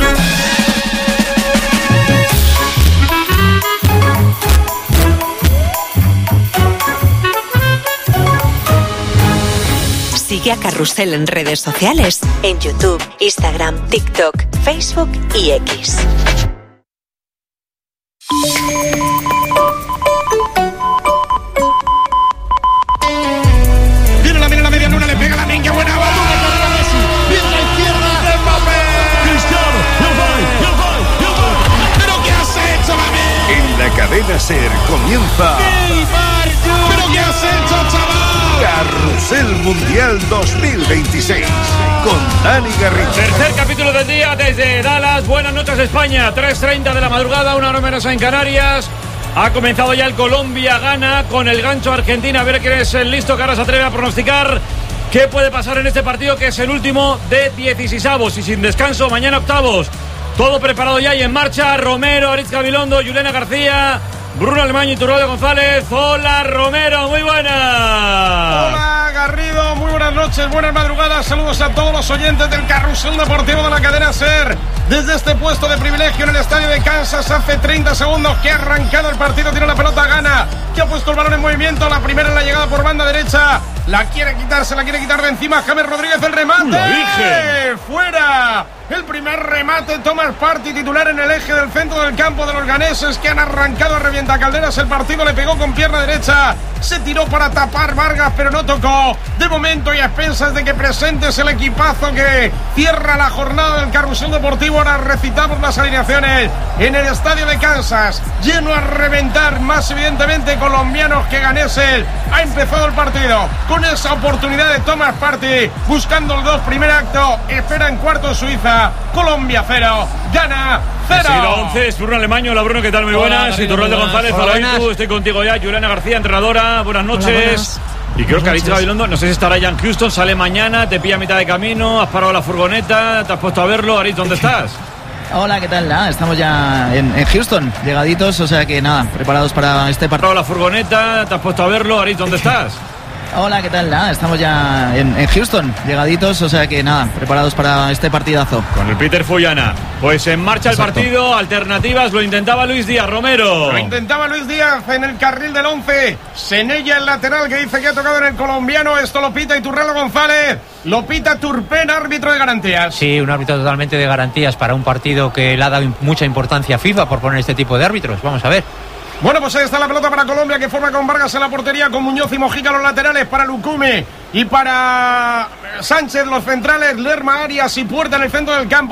Sigue a Carrusel en redes sociales, en YouTube, Instagram, TikTok, Facebook y X. Viene la, viene la media luna, le pega la minga, buena bola. Viene la izquierda de Mbappé. Cristiano, el gol, el gol, el gol. ¿Pero qué has hecho, Mami? En la cadena SER comienza... ¿Pero qué has hecho, chaval? Carrusel Mundial dos mil veintiséis con Dani Garrido. Tercer capítulo del día desde Dallas. Buenas noches, España. tres treinta de la madrugada, una hora menos en Canarias. Ha comenzado ya el Colombia-Ghana con el gancho Argentina. A ver quién es el listo que ahora se atreve a pronosticar qué puede pasar en este partido, que es el último de dieciseisavos y sin descanso. Mañana octavos. Todo preparado ya y en marcha. Romero, Aritz Gabilondo, Juliana García, Bruno Alemaño y Turralde González. Hola, Romero, muy buenas. Hola, Garrido, muy buenas noches, buenas madrugadas. Saludos a todos los oyentes del Carrusel Deportivo de la cadena SER. Desde este puesto de privilegio en el estadio de Kansas, hace treinta segundos que ha arrancado el partido. Tiene la pelota, Ghana, que ha puesto el balón en movimiento. La primera en la llegada por banda derecha. La quiere quitar, se la quiere quitar de encima James Rodríguez, el remate. ¡Fuera! El primer remate, Thomas Partey, titular en el eje del centro del campo de los ganeses, que han arrancado a revientacalderas el partido. Le pegó con pierna derecha, se tiró para tapar Vargas, pero no tocó. De momento, y a expensas de que presentes el equipazo que cierra la jornada del Carrusel Deportivo, ahora recitamos las alineaciones en el estadio de Kansas, lleno a reventar, más evidentemente colombianos que ganeses. Ha empezado el partido con esa oportunidad de Thomas Partey, buscando el dos, primer acto, espera en cuarto Suiza. Colombia cero, Ghana cero. Seguido once, es Bruno Alemaño. Hola, Bruno, ¿qué tal? Muy Hola, buenas. Y Turralde González, hola, Vitu, estoy contigo ya. Juliana García, entrenadora, buenas noches. Hola, buenas. Y creo que Aritz Gabilondo, no sé si estará ya en Houston, sale mañana, te pilla a mitad de camino, has parado la furgoneta, te has puesto a verlo. Aritz, ¿dónde estás? Hola, ¿qué tal? Nada, estamos ya en, en Houston, llegaditos, o sea que nada, preparados para este partido. La furgoneta, te has puesto a verlo. Aritz, ¿dónde estás? Hola, ¿qué tal? Nada, estamos ya en, en Houston, llegaditos, o sea que nada, preparados para este partidazo. Con el Peter Follana. Pues en marcha el Exacto. partido, alternativas, lo intentaba Luis Díaz, Romero. Lo intentaba Luis Díaz en el carril del once. Senella, el lateral, que dice que ha tocado en el colombiano. Esto lo pita Iturralde González. Lo pita Turpin, árbitro de garantías. Sí, un árbitro totalmente de garantías para un partido que le ha dado mucha importancia a FIFA por poner este tipo de árbitros. Vamos a ver. Bueno, pues ahí está la pelota para Colombia, que forma con Vargas en la portería, con Muñoz y Mojica los laterales, para Lucumí y para Sánchez los centrales, Lerma, Arias y Puerta en el centro del campo.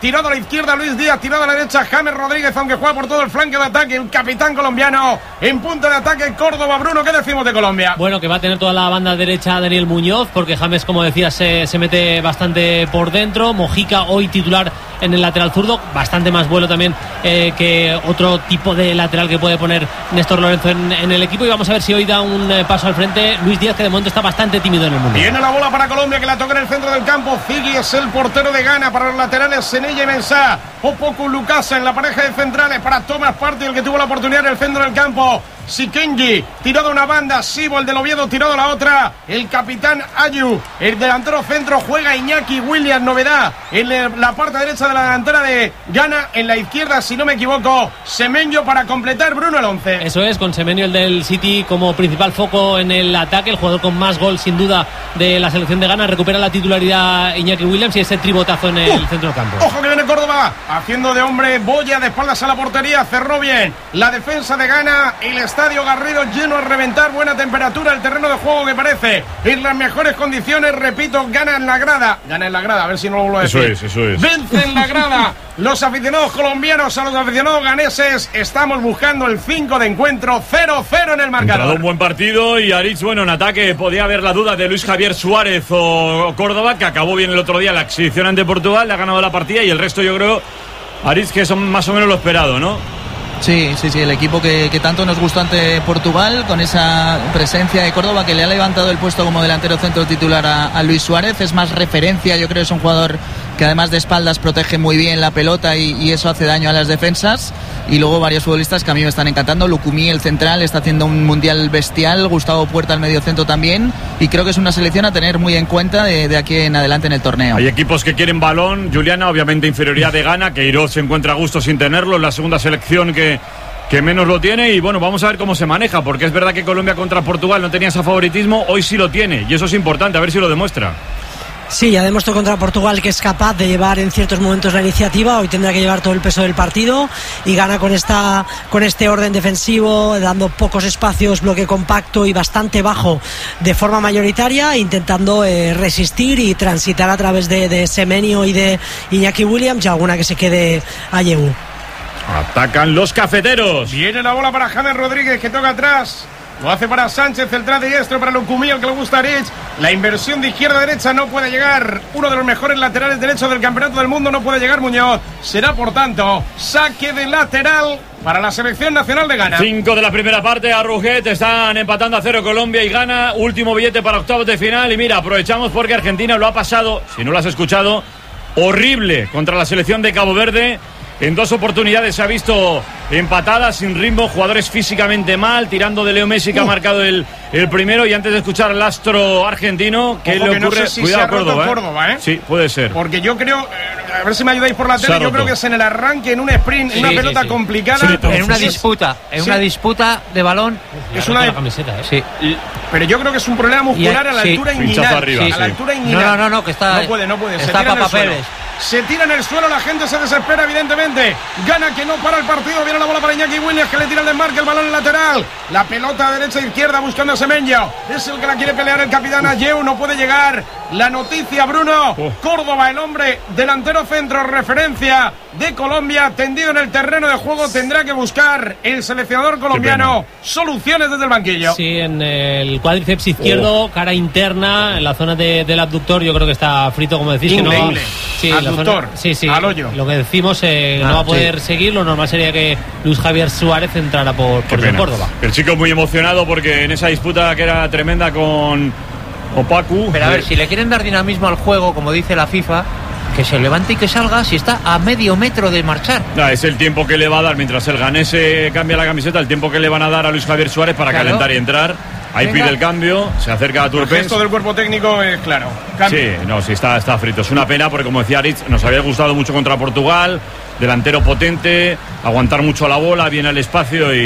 tirado a la izquierda Luis Díaz, tirado a la derecha James Rodríguez, aunque juega por todo el flanco de ataque, el capitán colombiano en punto de ataque Córdoba. Bruno, ¿qué decimos de Colombia? Bueno, que va a tener toda la banda derecha Daniel Muñoz, porque James, como decía, se, se mete bastante por dentro. Mojica hoy titular en el lateral zurdo, bastante más vuelo también eh, que otro tipo de lateral que puede poner Néstor Lorenzo en, en el equipo. Y vamos a ver si hoy da un eh, paso al frente Luis Díaz, que de momento está bastante tímido en el mundo. Viene la bola para Colombia, que la toca en el centro del campo. Ziggy es el portero de Ghana. Para los laterales Senella y Mensah. Opoku Lukasa en la pareja de centrales para Thomas Partey, el que tuvo la oportunidad en el centro del campo. Sikengi, tirado una banda, Sibo, el del Oviedo, tirado la otra, el capitán Ayu, el delantero centro juega Iñaki Williams, novedad en la parte derecha de la delantera de Ghana, en la izquierda, si no me equivoco, Semenyo para completar, Bruno, el once. Eso es, con Semenyo, el del City, como principal foco en el ataque, el jugador con más gol sin duda de la selección de Ghana. Recupera la titularidad Iñaki Williams y ese tribotazo en el uh, centro del campo. Ojo que viene Córdoba, haciendo de hombre Boya, de espaldas a la portería, cerró bien la defensa de Ghana, el estadio Garrido lleno a reventar, buena temperatura, el terreno de juego que parece en las mejores condiciones, repito, Gana en la grada, gana en la grada, a ver si no lo vuelvo a decir. Eso es, eso es. Vence en la grada los aficionados colombianos a los aficionados ganeses. Estamos buscando el cinco de encuentro, cero cero en el marcador. Entrado un buen partido y Aritz, bueno, en ataque podía haber la duda de Luis Javier Suárez o Córdoba, que acabó bien el otro día la exhibición ante Portugal, le ha ganado la partida, y el resto yo creo, Aritz, que son más o menos lo esperado, ¿no? Sí, sí, sí, el equipo que, que tanto nos gustó ante Portugal, con esa presencia de Córdoba, que le ha levantado el puesto como delantero centro titular a, a Luis Suárez. Es más referencia, yo creo que es un jugador que además de espaldas protege muy bien la pelota y, y eso hace daño a las defensas. Y luego varios futbolistas que a mí me están encantando. Lukumi, el central, está haciendo un mundial bestial. Gustavo Puerta, el mediocentro también. Y creo que es una selección a tener muy en cuenta de, de aquí en adelante en el torneo. Hay equipos que quieren balón, Juliana, obviamente inferioridad de Ghana, que Queiroz se encuentra a gusto sin tenerlo, la segunda selección que, que menos lo tiene, y bueno, vamos a ver cómo se maneja, porque es verdad que Colombia contra Portugal no tenía ese favoritismo, hoy sí lo tiene, y eso es importante, a ver si lo demuestra. Sí, ya demostró contra Portugal que es capaz de llevar en ciertos momentos la iniciativa. Hoy tendrá que llevar todo el peso del partido y gana con esta con este orden defensivo, dando pocos espacios, bloque compacto y bastante bajo de forma mayoritaria, intentando eh, resistir y transitar a través de, de Semenyo y de Iñaki Williams, y alguna que se quede a Yehu. Atacan los cafeteros. Viene la bola para James Rodríguez, que toca atrás. Lo hace para Sánchez, el traje diestro para Lukumi, el que le gusta a Rich. La inversión de izquierda a derecha no puede llegar. Uno de los mejores laterales derechos del campeonato del mundo no puede llegar Muñoz. Será, por tanto, saque de lateral para la selección nacional de Ghana. Cinco de la primera parte, a Ruget, están empatando a cero Colombia y Ghana. Último billete para octavos de final. Y mira, aprovechamos porque Argentina lo ha pasado, si no lo has escuchado, horrible contra la selección de Cabo Verde. En dos oportunidades se ha visto empatada, sin ritmo, jugadores físicamente mal, tirando de Leo Messi, que uh. ha marcado el, el primero. Y antes de escuchar al astro argentino, ¿qué Ojo le que ocurre? No sé si Cuidado, se ha roto Córdoba, ¿eh? Córdoba, ¿eh? Sí, puede ser. Porque yo creo, eh, a ver si me ayudáis por la tele, yo creo que es en el arranque, en un sprint, sí, una sí, pelota sí. complicada. Sí, en una disputa, en sí. una disputa de balón. Es una de... la camiseta, ¿eh? Sí. Pero yo creo que es un problema muscular a la sí. altura inguinal. Arriba, sí, a la altura inguinal. No, no, no, no, que está. No puede, no puede. Está para papeles. Se tira en el suelo, la gente se desespera, evidentemente. Gana que no para el partido. Viene la bola para Iñaki Williams, que le tira el desmarque, el balón en lateral. La pelota derecha e izquierda buscando a Semenyo. Es el que la quiere pelear el capitán Ayew. No puede llegar. La noticia, Bruno. Oh. Córdoba, el hombre delantero centro, referencia de Colombia, tendido en el terreno de juego. Tendrá que buscar el seleccionador colombiano soluciones desde el banquillo. Sí, en el cuádriceps izquierdo, oh. cara interna, en la zona de, del abductor. Yo creo que está frito, como decís. Increíble. Que no, sí, abductor, zona, sí, sí, al hoyo. Lo que decimos, eh, ah, no va a poder sí. seguir. Lo normal sería que Luis Javier Suárez entrara por, por el Córdoba. El chico muy emocionado porque en esa disputa que era tremenda con Opaku. Pero a ver, si le quieren dar dinamismo al juego, como dice la FIFA, que se levante y que salga si está a medio metro de marchar. No, es el tiempo que le va a dar mientras el ganese cambia la camiseta, el tiempo que le van a dar a Luis Javier Suárez para claro. calentar y entrar. Ahí Venga. pide el cambio, se acerca a Turpens. El gesto del cuerpo técnico es claro. Cambio. Sí, no, sí, está, está frito. Es una pena porque, como decía Aritz, nos había gustado mucho contra Portugal. Delantero potente, aguantar mucho la bola, viene al espacio y,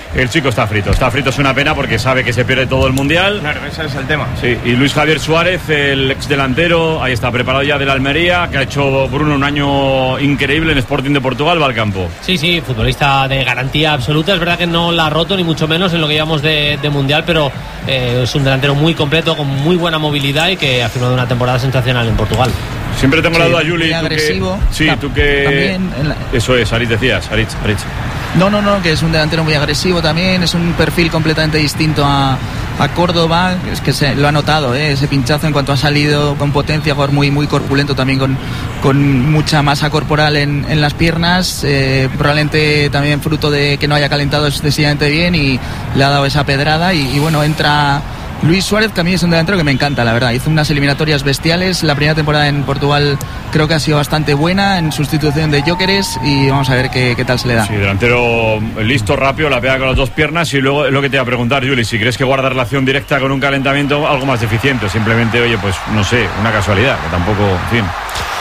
el chico está frito. Está frito, es una pena porque sabe que se pierde todo el Mundial. Claro, ese es el tema. Sí, y Luis Javier Suárez, el ex delantero, ahí está, preparado ya de la Almería, que ha hecho Bruno un año increíble en Sporting de Portugal, va al campo. Sí, sí, futbolista de garantía absoluta. Es verdad que no la ha roto, ni mucho menos en lo que llevamos de, de Mundial, pero eh, es un delantero muy completo, con muy buena movilidad y que ha firmado una temporada sensacional en Portugal. Siempre tengo sí, la duda, Juli. muy agresivo. Que, sí, Ta- tú que... la... Eso es, Aritz decías, Aritz, Aritz. No, no, no, que es un delantero muy agresivo también, es un perfil completamente distinto a, a Córdoba, es que se lo ha notado, ¿eh? Ese pinchazo en cuanto ha salido con potencia, jugador muy, muy corpulento también, con, con mucha masa corporal en, en las piernas, eh, probablemente también fruto de que no haya calentado excesivamente bien y le ha dado esa pedrada y, y bueno, entra Luis Suárez, que a mí es un delantero que me encanta, la verdad. Hizo unas eliminatorias bestiales. La primera temporada en Portugal creo que ha sido bastante buena en sustitución de Gyökeres y vamos a ver qué, qué tal se le da. Sí, delantero listo, rápido, la pega con las dos piernas. Y luego es lo que te iba a preguntar, Juli, si crees que guarda relación directa con un calentamiento algo más deficiente, simplemente, oye, pues no sé, una casualidad, que tampoco, en fin.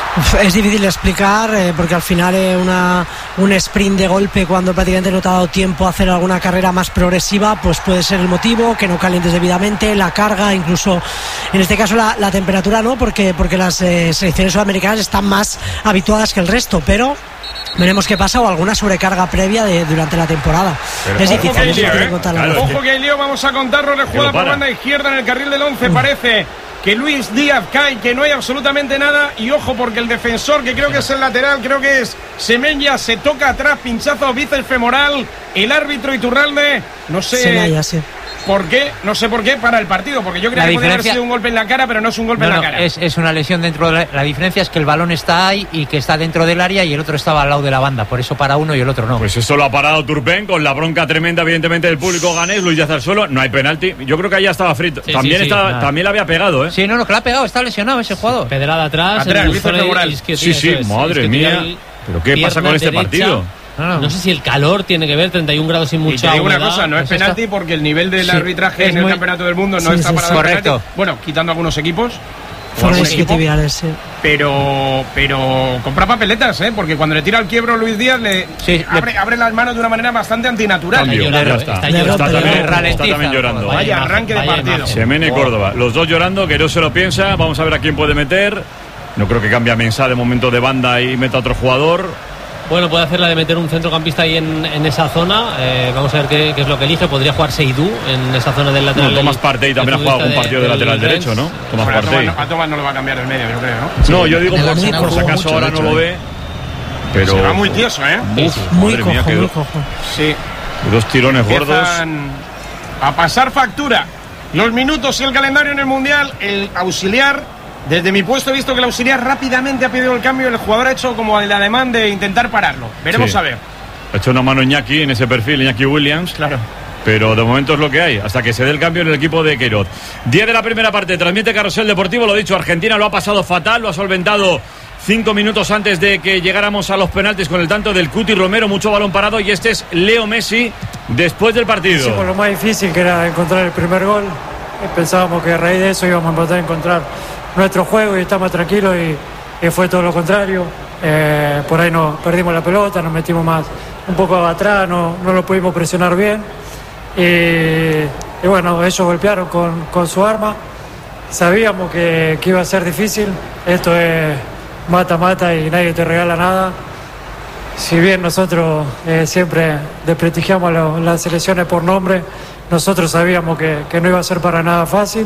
Es difícil de explicar eh, porque al final es una, un sprint de golpe cuando prácticamente no te ha dado tiempo a hacer alguna carrera más progresiva, pues puede ser el motivo, que no calientes debidamente, la carga, incluso en este caso la, la temperatura no, porque, porque las eh, selecciones sudamericanas están más habituadas que el resto, pero veremos qué pasa o alguna sobrecarga previa de, durante la temporada. Pero es ojo difícil, que hay es lío, difícil ¿eh? encontrar la Claro, razón. ojo que hay lío, vamos a contarlo. Rejuega por banda izquierda en el carril del once. Parece que Luis Díaz cae, que no hay absolutamente nada. Y ojo, porque el defensor, que creo que es el lateral, creo que es Semenya, se toca atrás, pinchazo bíceps femoral. El árbitro Iturralde, no sé Semenya, sí. por qué, no sé por qué, para el partido, porque yo creía La que podía haber diferencia- sido un golpe en la cara, pero no es un golpe No, en la no, cara. es, es una lesión dentro de la, la diferencia es que el balón está ahí y que está dentro del área y el otro estaba al lado de la banda, por eso para uno y el otro no. Pues eso lo ha parado Turpin con la bronca tremenda, evidentemente, del público ganés. Luis Díaz al suelo, no hay penalti. Yo creo que ahí ya estaba frito. Sí, también, sí, sí, estaba, nada. también le había pegado, ¿eh? Sí, no, no, que la ha pegado, está lesionado ese jugador. Pedrada atrás, Atrás, el bíceps buzón femoral. isquiotibial, Sí, sí, eso es, madre isquiotibial, mía. ¿Pero qué pasa pierna con este derecha. partido? No, no sé si el calor tiene que ver, treinta y un grados sin Y mucha te digo una humedad, cosa, no es pues penalti está- porque el nivel del Sí, arbitraje es en el muy- campeonato del mundo no Sí, está sí, para sí. dar Correcto. penalti. Bueno, quitando algunos equipos. o Fueron algún equipo, isquiotibiales, sí. pero pero compra papeletas, ¿eh? Porque cuando le tira al quiebro Luis Díaz le Sí, abre, abre las manos de una manera bastante antinatural. Cambio, Está llorando, ya está. está Está, llorando. también, está Ralentiza. también llorando. Vaya Vaya imagen, arranque de vaya partido. imagen. Semena y Córdoba, los dos llorando, que no se lo piensa. Vamos a ver a quién puede meter. No creo que cambie a Mensah de momento de banda y meta otro jugador. Bueno, puede hacer la de meter un centrocampista ahí en, en esa zona. Eh, vamos a ver qué, qué es lo que elige. Podría jugar Seydou en esa zona del lateral. No, Tomás el- Partey también el ha jugado un futbolista partido de, del lateral Rennes. derecho, ¿no? Tomás Bueno, a Tomás Partey. no- a Tomás no lo va a cambiar el medio, yo creo, ¿no? No, yo digo En el por, Arsenal por si jugó acaso mucho, ahora de no hecho, lo ¿eh? ve. Pero. Se va muy tieso, ¿eh? Uf, Muy madre cojo, mía, qué muy do- cojo. Sí. dos tirones gordos. Empiezan a pasar factura los minutos y el calendario en el Mundial. El auxiliar, desde mi puesto he visto que el auxiliar rápidamente ha pedido el cambio. El jugador ha hecho como el ademán de intentar pararlo. Veremos Sí. a ver. Ha hecho una mano Iñaki en ese perfil, Iñaki Williams. Claro. Pero de momento es lo que hay, hasta que se dé el cambio en el equipo de Queiroz. diez de la primera parte, transmite Carrusel Deportivo, lo dicho, Argentina lo ha pasado fatal, lo ha solventado cinco minutos antes de que llegáramos a los penaltis con el tanto del Cuti Romero, mucho balón parado, y este es Leo Messi después del partido. Hicimos lo más difícil, que era encontrar el primer gol. Y pensábamos que a raíz de eso íbamos a empezar a encontrar nuestro juego y estar más tranquilos, y, y fue todo lo contrario. Eh, por ahí nos perdimos la pelota, nos metimos más un poco atrás, no, no lo pudimos presionar bien. Y, y bueno, ellos golpearon con, con su arma. Sabíamos que, que iba a ser difícil. Esto es mata-mata y nadie te regala nada. Si bien nosotros eh, siempre desprestigiamos lo- las selecciones por nombre, nosotros sabíamos que, que no iba a ser para nada fácil.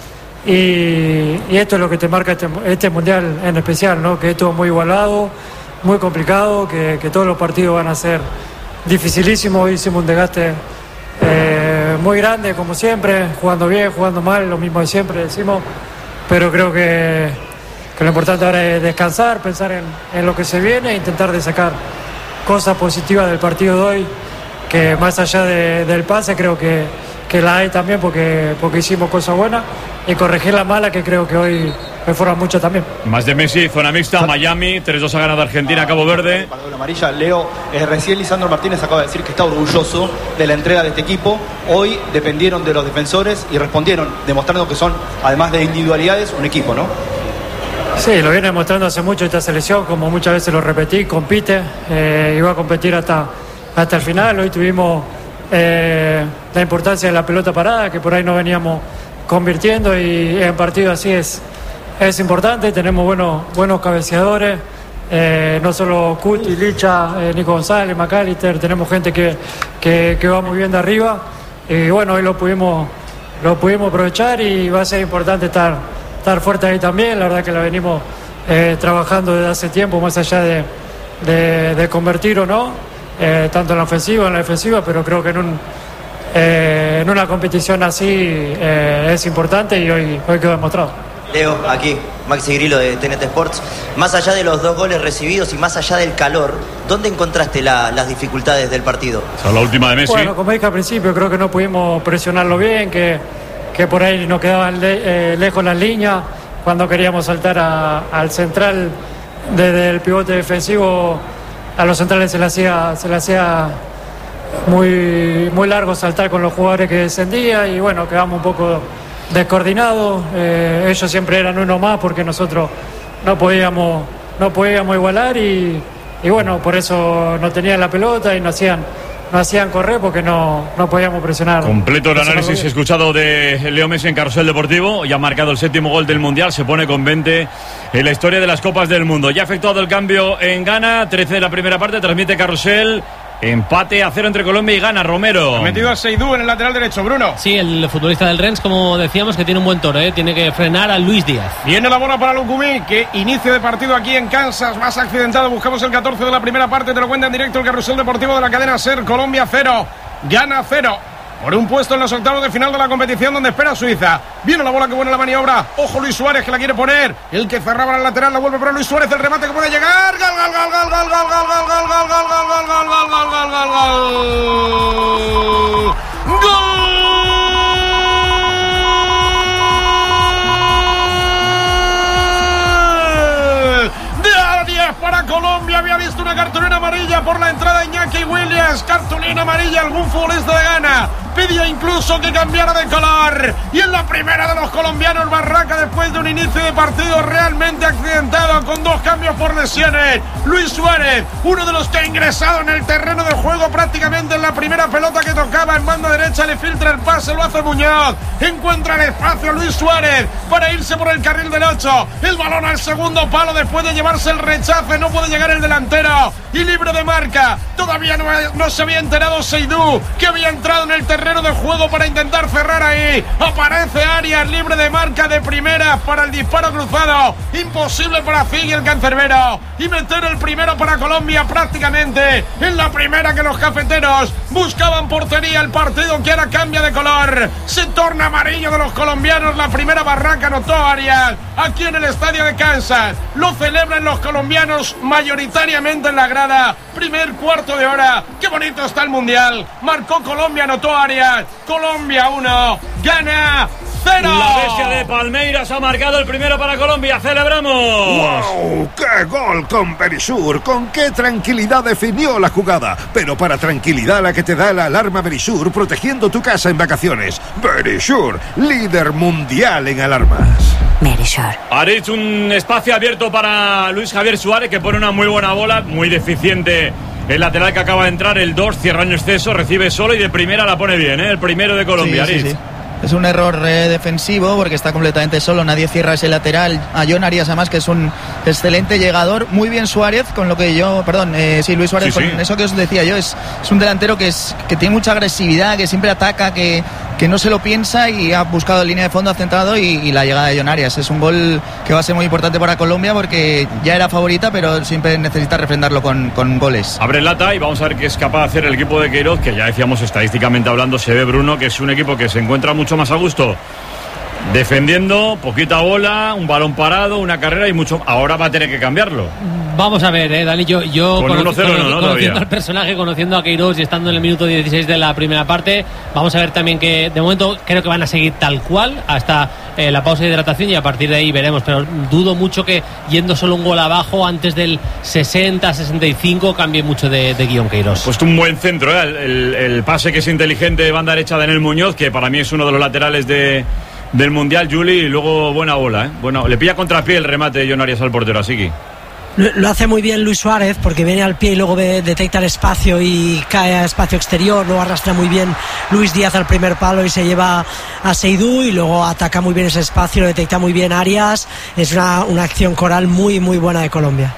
Y, y esto es lo que te marca este, este mundial en especial, ¿no? Que esto es muy igualado, muy complicado, que, que todos los partidos van a ser dificilísimos. Hoy hicimos un desgaste eh, muy grande, como siempre, jugando bien, jugando mal, lo mismo de siempre decimos, pero creo que, que lo importante ahora es descansar, pensar en, en lo que se viene e intentar de sacar cosas positivas del partido de hoy, que más allá de- del pase creo que, que la hay también porque, porque hicimos cosas buenas, y corregir la mala que creo que hoy me fueron mucho también. Más de Messi, zona mixta, Miami, tres dos ha ganado Argentina, Cabo Verde. La amarilla, Leo, eh, recién Lisandro Martínez acaba de decir que está orgulloso de la entrega de este equipo. Hoy dependieron de los defensores y respondieron, demostrando que son, además de individualidades, un equipo, ¿no? Sí, lo viene demostrando hace mucho esta selección, como muchas veces lo repetí, compite, eh, y va a competir hasta, hasta el final. Hoy tuvimos eh, la importancia de la pelota parada, que por ahí no veníamos convirtiendo, y en partido así es, es importante. Tenemos buenos, buenos cabeceadores, eh, no solo Cuti, Licha, eh, Nico González, McAllister, tenemos gente que, que, que va muy bien de arriba, y bueno, hoy lo pudimos, lo pudimos aprovechar, y va a ser importante estar, estar fuerte ahí también. La verdad que la venimos eh, trabajando desde hace tiempo, más allá de, de, de convertir o no, eh, tanto en la ofensiva, en la defensiva, pero creo que en un eh, en una competición así eh, es importante, y hoy, hoy quedó demostrado. Leo, aquí, Maxi Grillo de T N T Sports. Más allá de los dos goles recibidos y más allá del calor, ¿dónde encontraste la, las dificultades del partido? Esa la última de Messi. Bueno, como dije al principio, creo que no pudimos presionarlo bien, que, que por ahí nos quedaban le, eh, lejos las líneas. Cuando queríamos saltar a, al central desde el pivote defensivo, a los centrales se le hacía, se le hacía muy, muy largo saltar con los jugadores que descendía, y bueno, quedamos un poco descoordinados. Eh, ellos siempre eran uno más porque nosotros no podíamos, no podíamos igualar, y, y bueno, por eso no tenían la pelota y no hacían, no hacían correr porque no, no podíamos presionar. Completo el análisis escuchado de Leo Messi en Carrusel Deportivo. Ya ha marcado el séptimo gol del Mundial, se pone con veinte en la historia de las Copas del Mundo. Ya ha efectuado el cambio en Ghana, trece de la primera parte, transmite Carrusel. Empate a cero entre Colombia y Ghana. Romero. Ha metido a Seydou en el lateral derecho, Bruno. Sí, el futbolista del Rennes, como decíamos, que tiene un buen toro, ¿eh? Tiene que frenar a Luis Díaz. Viene la bola para Lukumi, que inicio de partido aquí en Kansas, más accidentado. Buscamos el catorce de la primera parte, te lo cuenta en directo el Carrusel Deportivo de la cadena SER. Colombia cero, Ghana cero. Por un puesto en los octavos de final de la competición, donde espera Suiza. Viene la bola, que buena la maniobra. Ojo Luis Suárez, que la quiere poner. El que cerraba la lateral, la vuelve para Luis Suárez. El remate que puede llegar. Gol, gol, gol, gol, gol, gol, gol, gol, gol, gol, gol, gol, gol, gol, gol, gol, gol, gol, gol. Para Colombia, había visto una cartulina amarilla por la entrada de Iñaki Williams. Cartulina amarilla, algún futbolista de Ghana pidió incluso que cambiara de color. Y en la primera de los colombianos, Barraca, después de un inicio de partido realmente accidentado, con dos cambios por lesiones. Luis Suárez, uno de los que ha ingresado en el terreno de juego prácticamente en la primera pelota que tocaba en banda derecha, le filtra el pase, lo hace Muñoz. Encuentra el espacio Luis Suárez para irse por el carril derecho. El balón al segundo palo después de llevarse el rechace, no puede llegar el delantero. Y libre de marca, todavía no, no se había enterado Seydou, que había entrado en el terreno de juego para intentar cerrar ahí. Aparece Arias, libre de marca de primera para el disparo cruzado. Imposible para Figui, el cancerbero. Y meter el primero para Colombia prácticamente en la primera, que los cafeteros buscaban portería. El partido que ahora cambia de color, se torna amarillo de los colombianos. La primera Barraca anotó Arias aquí en el estadio de Kansas. Lo celebran los colombianos mayoritariamente en la grada. Primer cuarto de hora, qué bonito está el Mundial. Marcó Colombia, anotó Arias. Colombia uno, Ghana cero. La bestia de Palmeiras ha marcado el primero para Colombia. ¡Celebramos! ¡Wow! ¡Qué gol con Verisur! ¡Con qué tranquilidad definió la jugada! Pero para tranquilidad la que te da la alarma Verisur, protegiendo tu casa en vacaciones. Verisur, líder mundial en alarmas. Verisur. Aritz, un espacio abierto para Luis Javier Suárez, que pone una muy buena bola, muy deficiente. El lateral que acaba de entrar, el dos, cierra en exceso, recibe solo y de primera la pone bien, ¿eh? El primero de Colombia, sí, Aritz. sí, sí. Es un error eh, defensivo porque está completamente solo, nadie cierra ese lateral. A John Arias, además, que es un excelente llegador. Muy bien Suárez, con lo que yo, perdón, eh, sí, Luis Suárez, sí, con sí. eso que os decía yo, es, es un delantero que, es, que tiene mucha agresividad, que siempre ataca, que, que no se lo piensa, y ha buscado línea de fondo, ha centrado, y, y la llegada de John Arias. Es un gol que va a ser muy importante para Colombia porque ya era favorita, pero siempre necesita refrendarlo con, con goles. Abre lata y vamos a ver qué es capaz de hacer el equipo de Queiroz, que ya decíamos estadísticamente hablando, se ve, Bruno, que es un equipo que se encuentra mucho más a gusto defendiendo, poquita bola, un balón parado, una carrera y mucho. Ahora va a tener que cambiarlo. Vamos a ver, eh, Dani, yo, yo con cono- uno cero cono- no, ¿no? conociendo Todavía. al personaje, conociendo a Queiroz y estando en el minuto dieciséis de la primera parte, vamos a ver también que de momento creo que van a seguir tal cual hasta eh, la pausa de hidratación, y a partir de ahí veremos, pero dudo mucho que yendo solo un gol abajo antes del sesenta sesenta y cinco cambie mucho de, de guión Queiroz. Puesto un buen centro, ¿eh? el, el, el pase que es inteligente de banda derecha de Daniel Muñoz, que para mí es uno de los laterales de del Mundial, Juli, y luego buena bola, ¿eh? Bueno, le pilla contrapié el remate de John Arias al portero, así que Lo hace muy bien Luis Suárez porque viene al pie y luego ve, detecta el espacio y cae a espacio exterior. Luego arrastra muy bien Luis Díaz al primer palo y se lleva a Seydou, y luego ataca muy bien ese espacio, lo detecta muy bien Arias. Es una, una acción coral muy muy buena de Colombia.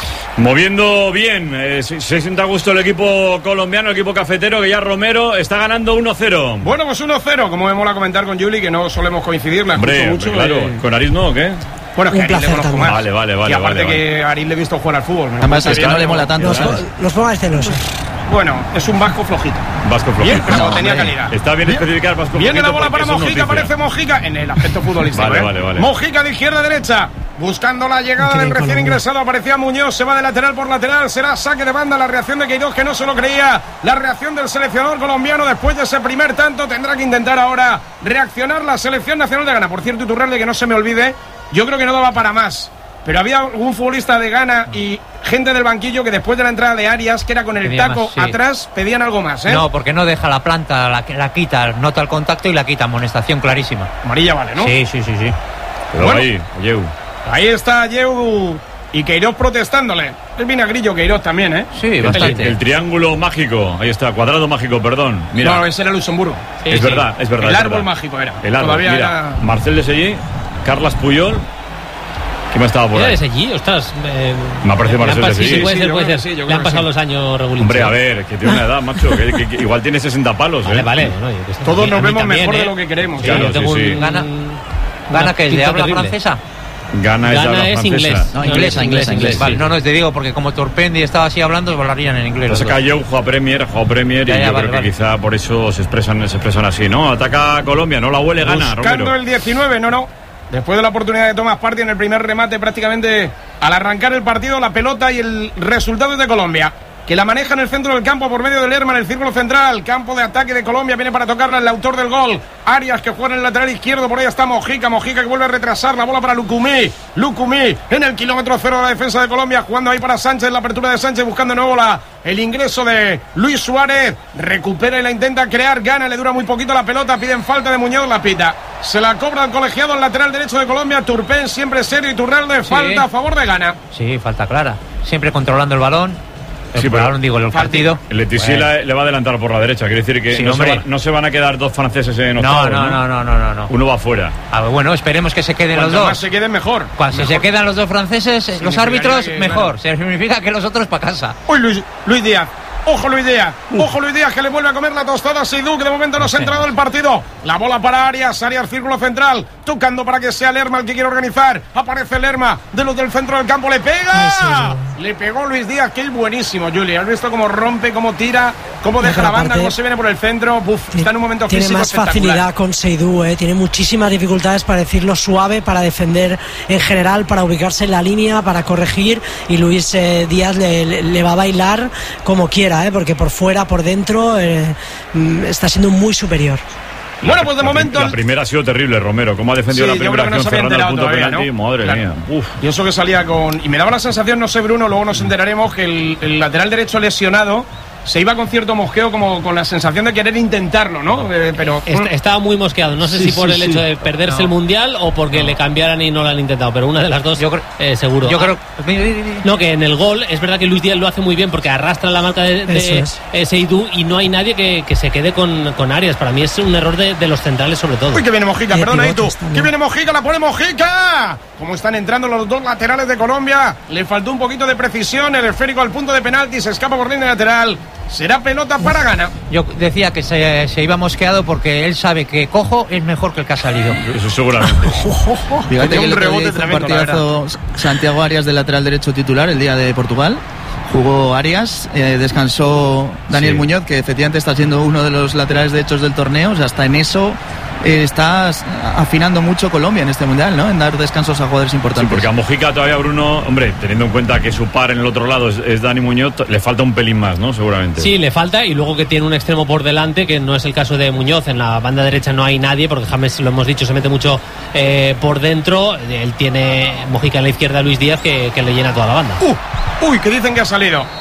Moviendo bien, eh, se, se sienta a gusto el equipo colombiano, el equipo cafetero, que ya Romero está ganando uno cero. Bueno, pues uno cero, como me mola comentar con Juli, que no solemos coincidir, la hombre, mucho. Hombre, claro, eh... ¿con Aris no o qué? Bueno, que a Aris le conozco más. Vale, vale, vale. Y aparte vale, que vale. a Aris le he visto jugar al fútbol. Además es que no le mola tanto. Los, los pongáis celosos. Bueno, es un vasco flojito. Vasco flojito. Bien, pero no, tenía hombre. calidad. Está bien, bien especificar vasco flojito. Viene la bola para Mojica, Mojica, aparece Mojica en el aspecto futbolístico. Vale, ¿eh? vale, vale. Mojica de izquierda a derecha, buscando la llegada del recién Colombia. ingresado. Aparecía Muñoz, se va de lateral por lateral. Será saque de banda. La reacción de Queiroz, que no se lo creía. La reacción del seleccionador colombiano después de ese primer tanto. Tendrá que intentar ahora reaccionar la selección nacional de Ghana. Por cierto, Iturralde, que no se me olvide, yo creo que no daba para más. Pero había algún futbolista de Ghana y gente del banquillo que después de la entrada de Arias, que era con el Pedía taco más, sí. atrás, pedían algo más, ¿eh? No, porque no deja la planta, la, la quita, nota el contacto y la quita, amonestación clarísima. Amarilla vale, ¿no? Sí, sí, sí, sí. Pero bueno, ahí, Yeu. Ahí está Yeu y Queiroz protestándole. Es vinagrillo Queiroz también, ¿eh? Sí, bastante. El, el triángulo mágico, ahí está, cuadrado mágico, perdón. Mira. No, ese era Luxemburgo. Sí, es sí. verdad, es verdad. El es árbol verdad. mágico era. El árbol, Todavía mira, era... Marcel Desailly, Carlas Puyol. ¿Quién me estaba por ahí? ¿Eres allí? Ostras. Eh, me ha parecido Marcel Desailly. Sí, sí, puede sí, ser, puede ser. Sí, Le han pasado los años regulitos. Hombre, a ver, que tiene una edad, macho, que, que, que igual tiene sesenta palos, Vale, ¿eh? vale. Bueno, yo que sé. Todos A mí, nos a mí vemos también, mejor ¿eh? de lo que queremos. Sí, Claro, yo tengo sí, sí. un... Gana, gana que es de habla terrible. francesa. Gana es, Gana habla es francesa. inglés. No, inglesa, inglesa, inglés. Vale, sí. no, no, te digo, porque como Torpendi estaba así hablando, hablarían en inglés. Lo los saca dos. Yeu, juega Premier, juega Premier Ya, y ya, yo vale, creo que vale. quizá por eso se expresan, se expresan así, ¿no? Ataca Colombia, no la huele, gana, Buscando Romero. el diecinueve, no, no. Después de la oportunidad de Tomás Partey en el primer remate, prácticamente al arrancar el partido, la pelota y el resultado es de Colombia, que la maneja en el centro del campo por medio de Lerma en el círculo central. Campo de ataque de Colombia, viene para tocarla el autor del gol, Arias, que juega en el lateral izquierdo. Por ahí está Mojica, Mojica que vuelve a retrasar la bola para Lucumí, Lucumí en el kilómetro cero de la defensa de Colombia, jugando ahí para Sánchez, la apertura de Sánchez, buscando de nuevo la, el ingreso de Luis Suárez, recupera y la intenta crear, gana, le dura muy poquito la pelota, piden falta de Muñoz, la pita, se la cobra el colegiado, el lateral derecho de Colombia, Turpén, siempre serio, y Iturralde, Sí. falta a favor de Ghana. Sí, falta clara. Siempre controlando el balón. El Sí, pero- balón, digo, el partido. El Letici Bueno. le, le va a adelantar por la derecha, quiere decir que Sí, no, se hombre. van, no se van a quedar dos franceses en No, octavos, no, no, no, no, no, no. Uno va afuera. A ver, bueno, esperemos que se queden Cuanto los más dos. se queden, mejor. Cuando Mejor. se quedan los dos franceses, los Significaría árbitros, que, mejor. claro. Significa que los otros para casa. Uy, Luis, Luis Díaz. Ojo Luis Díaz, ojo Luis Díaz, que le vuelve a comer la tostada a Seydou, que de momento no se ha entrado el partido. La bola para Arias, Arias círculo central, tocando para que sea Lerma el que quiere organizar. Aparece Lerma de los del centro del campo, le pega. Le pegó Luis Díaz, que es buenísimo, Juli. ¿Has visto cómo rompe, cómo tira, cómo deja la banda, cómo se viene por el centro? Uf, está en un momento Tiene físico más espectacular. facilidad con Seydou, ¿eh? Tiene muchísimas dificultades, para decirlo suave, para defender en general, para ubicarse en la línea, para corregir, y Luis eh, Díaz le, le, le va a bailar como quiera, ¿eh? Porque por fuera, por dentro, eh, mm, está siendo muy superior. Bueno, pues de La, momento... la primera ha sido terrible, Romero. ¿Cómo ha defendido Sí, la yo primera creo que no acción se había cerrando el punto enterado penalti? todavía, ¿no? Madre Claro. mía. Uf. Y eso que salía con... Y me daba la sensación, no sé Bruno, luego nos enteraremos, que el, el lateral derecho lesionado se iba con cierto mosqueo, como con la sensación de querer intentarlo, ¿no? Eh, pero... Est- estaba muy mosqueado. No sé Sí, si por sí, el sí. hecho de perderse No. el mundial o porque le cambiaran y no lo han intentado, pero una de las dos, Yo creo- eh, seguro. Yo Ah, creo. No, que en el gol es verdad que Luis Díaz lo hace muy bien porque arrastra la marca de, de Eso es. eh, Seydou y no hay nadie que, que se quede con, con Arias. Para mí es un error de, de los centrales sobre todo. Uy, que viene Mojica, Y de perdona, ¿y tú? pivotes también. Que viene Mojica, la pone Mojica. Como están entrando los dos laterales de Colombia, le faltó un poquito de precisión, el esférico al punto de penalti, se escapa por línea lateral. Será pelota para Ghana. Yo decía que se, se iba mosqueado porque él sabe que cojo es mejor que el que ha salido. Eso seguramente. Fíjate Tenía que un el otro rebote día hizo un tremendo, la partidazo Santiago Arias de lateral derecho titular el día de Portugal. Jugó Arias, eh, descansó Daniel Sí. Muñoz, que efectivamente está siendo uno de los laterales derechos del torneo. O sea, hasta en eso eh, está afinando mucho Colombia en este mundial, ¿no? En dar descansos a jugadores Sí, importantes. porque a Mojica todavía, Bruno, hombre, teniendo en cuenta que su par en el otro lado es, es Dani Muñoz, le falta un pelín más, ¿no? Seguramente. Sí, le falta, y luego que tiene un extremo por delante, que no es el caso de Muñoz. En la banda derecha no hay nadie, porque James, lo hemos dicho, se mete mucho eh, por dentro. Él tiene Mojica en la izquierda, Luis Díaz, que, que le llena toda la banda. Uh, uy, que dicen que ha salido.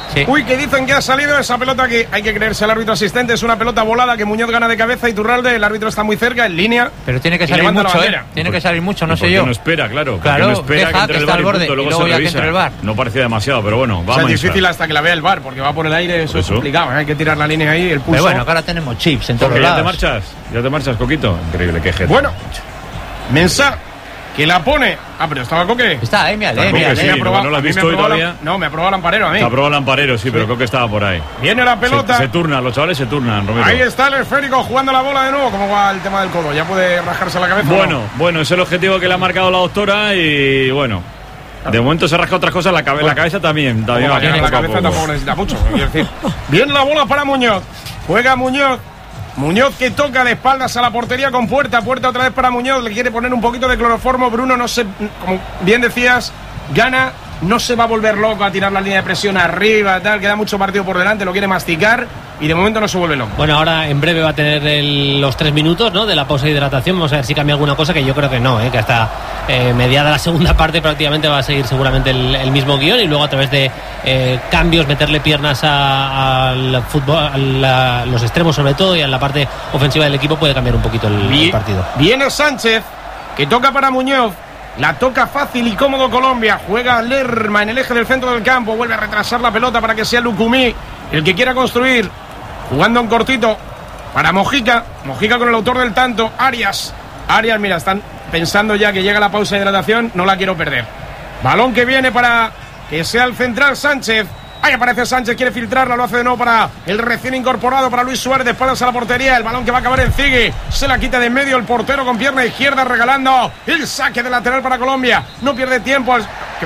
Sí. Uy, que dicen que ha salido esa pelota que hay que creerse al árbitro asistente. Es una pelota volada que Muñoz gana de cabeza. Iturralde, el árbitro está muy cerca, en línea. Pero tiene que salir mucho, ¿eh? Tiene que salir mucho, no sé yo. No espera, claro. Claro, no espera deja que entre que el está V A R al borde y, punto, y luego luego se ya que revisa. entre el V A R. No parecía demasiado, pero bueno, vamos. O sea, es difícil hasta que la vea el V A R, porque va por el aire, eso, eso. es complicado, ¿eh? Hay que tirar la línea ahí, el pulso. Pero bueno, que ahora tenemos chips en todos ¿Ya lados. te marchas? ¿Ya te marchas, Coquito? Increíble, qué jeta. Bueno, Mensah, que la pone. Ah, pero estaba Coque. Está, eh, mira, Está eh, Coque, mira, sí, eh. no, no lo has visto hoy todavía. No, me aprobó Lamparero a mí. Te ha probado Lamparero, sí, pero creo que estaba por ahí. Viene la pelota. Se, se turnan, los chavales se turnan, Romero. Ahí está el esférico jugando la bola de nuevo. ¿Cómo va el tema del codo? ¿Ya puede rajarse la cabeza? Bueno, no? bueno, es el objetivo que le ha marcado la doctora y bueno. De momento se rasca otras cosas, la, cabe bueno, la cabeza también. también va, la cabeza tampoco necesita mucho. Quiero decir. Bien la bola para Muñoz. Juega Muñoz. Muñoz que toca de espaldas a la portería con Puerta. Puerta otra vez para Muñoz. Le quiere poner un poquito de cloroformo. Bruno, no se, como bien decías, gana. No se va a volver loco a tirar la línea de presión arriba, tal. Queda mucho partido por delante. Lo quiere masticar y de momento no se vuelve loco. Bueno, ahora en breve va a tener el, los tres minutos, ¿no?, de la pausa de hidratación. Vamos a ver si cambia alguna cosa, que yo creo que no, ¿eh? Que hasta eh, mediada la segunda parte prácticamente va a seguir seguramente el, el mismo guión y luego a través de eh, cambios, meterle piernas al fútbol, a la, los extremos sobre todo, y a la parte ofensiva del equipo puede cambiar un poquito el, el partido. Viene Sánchez, que toca para Muñoz. La toca fácil y cómodo Colombia. Juega Lerma en el eje del centro del campo. Vuelve a retrasar la pelota para que sea Lucumí el que quiera construir. Jugando en cortito para Mojica. Mojica con el autor del tanto, Arias. Arias, mira, están pensando ya que llega la pausa de hidratación. No la quiero perder. Balón que viene para que sea el central Sánchez. Ahí aparece Sánchez, quiere filtrarla, lo hace de nuevo para el recién incorporado, para Luis Suárez, de espaldas a la portería, el balón que va a acabar en Ziggy, se la quita de en medio el portero con pierna izquierda, regalando el saque de lateral para Colombia. No pierde tiempo,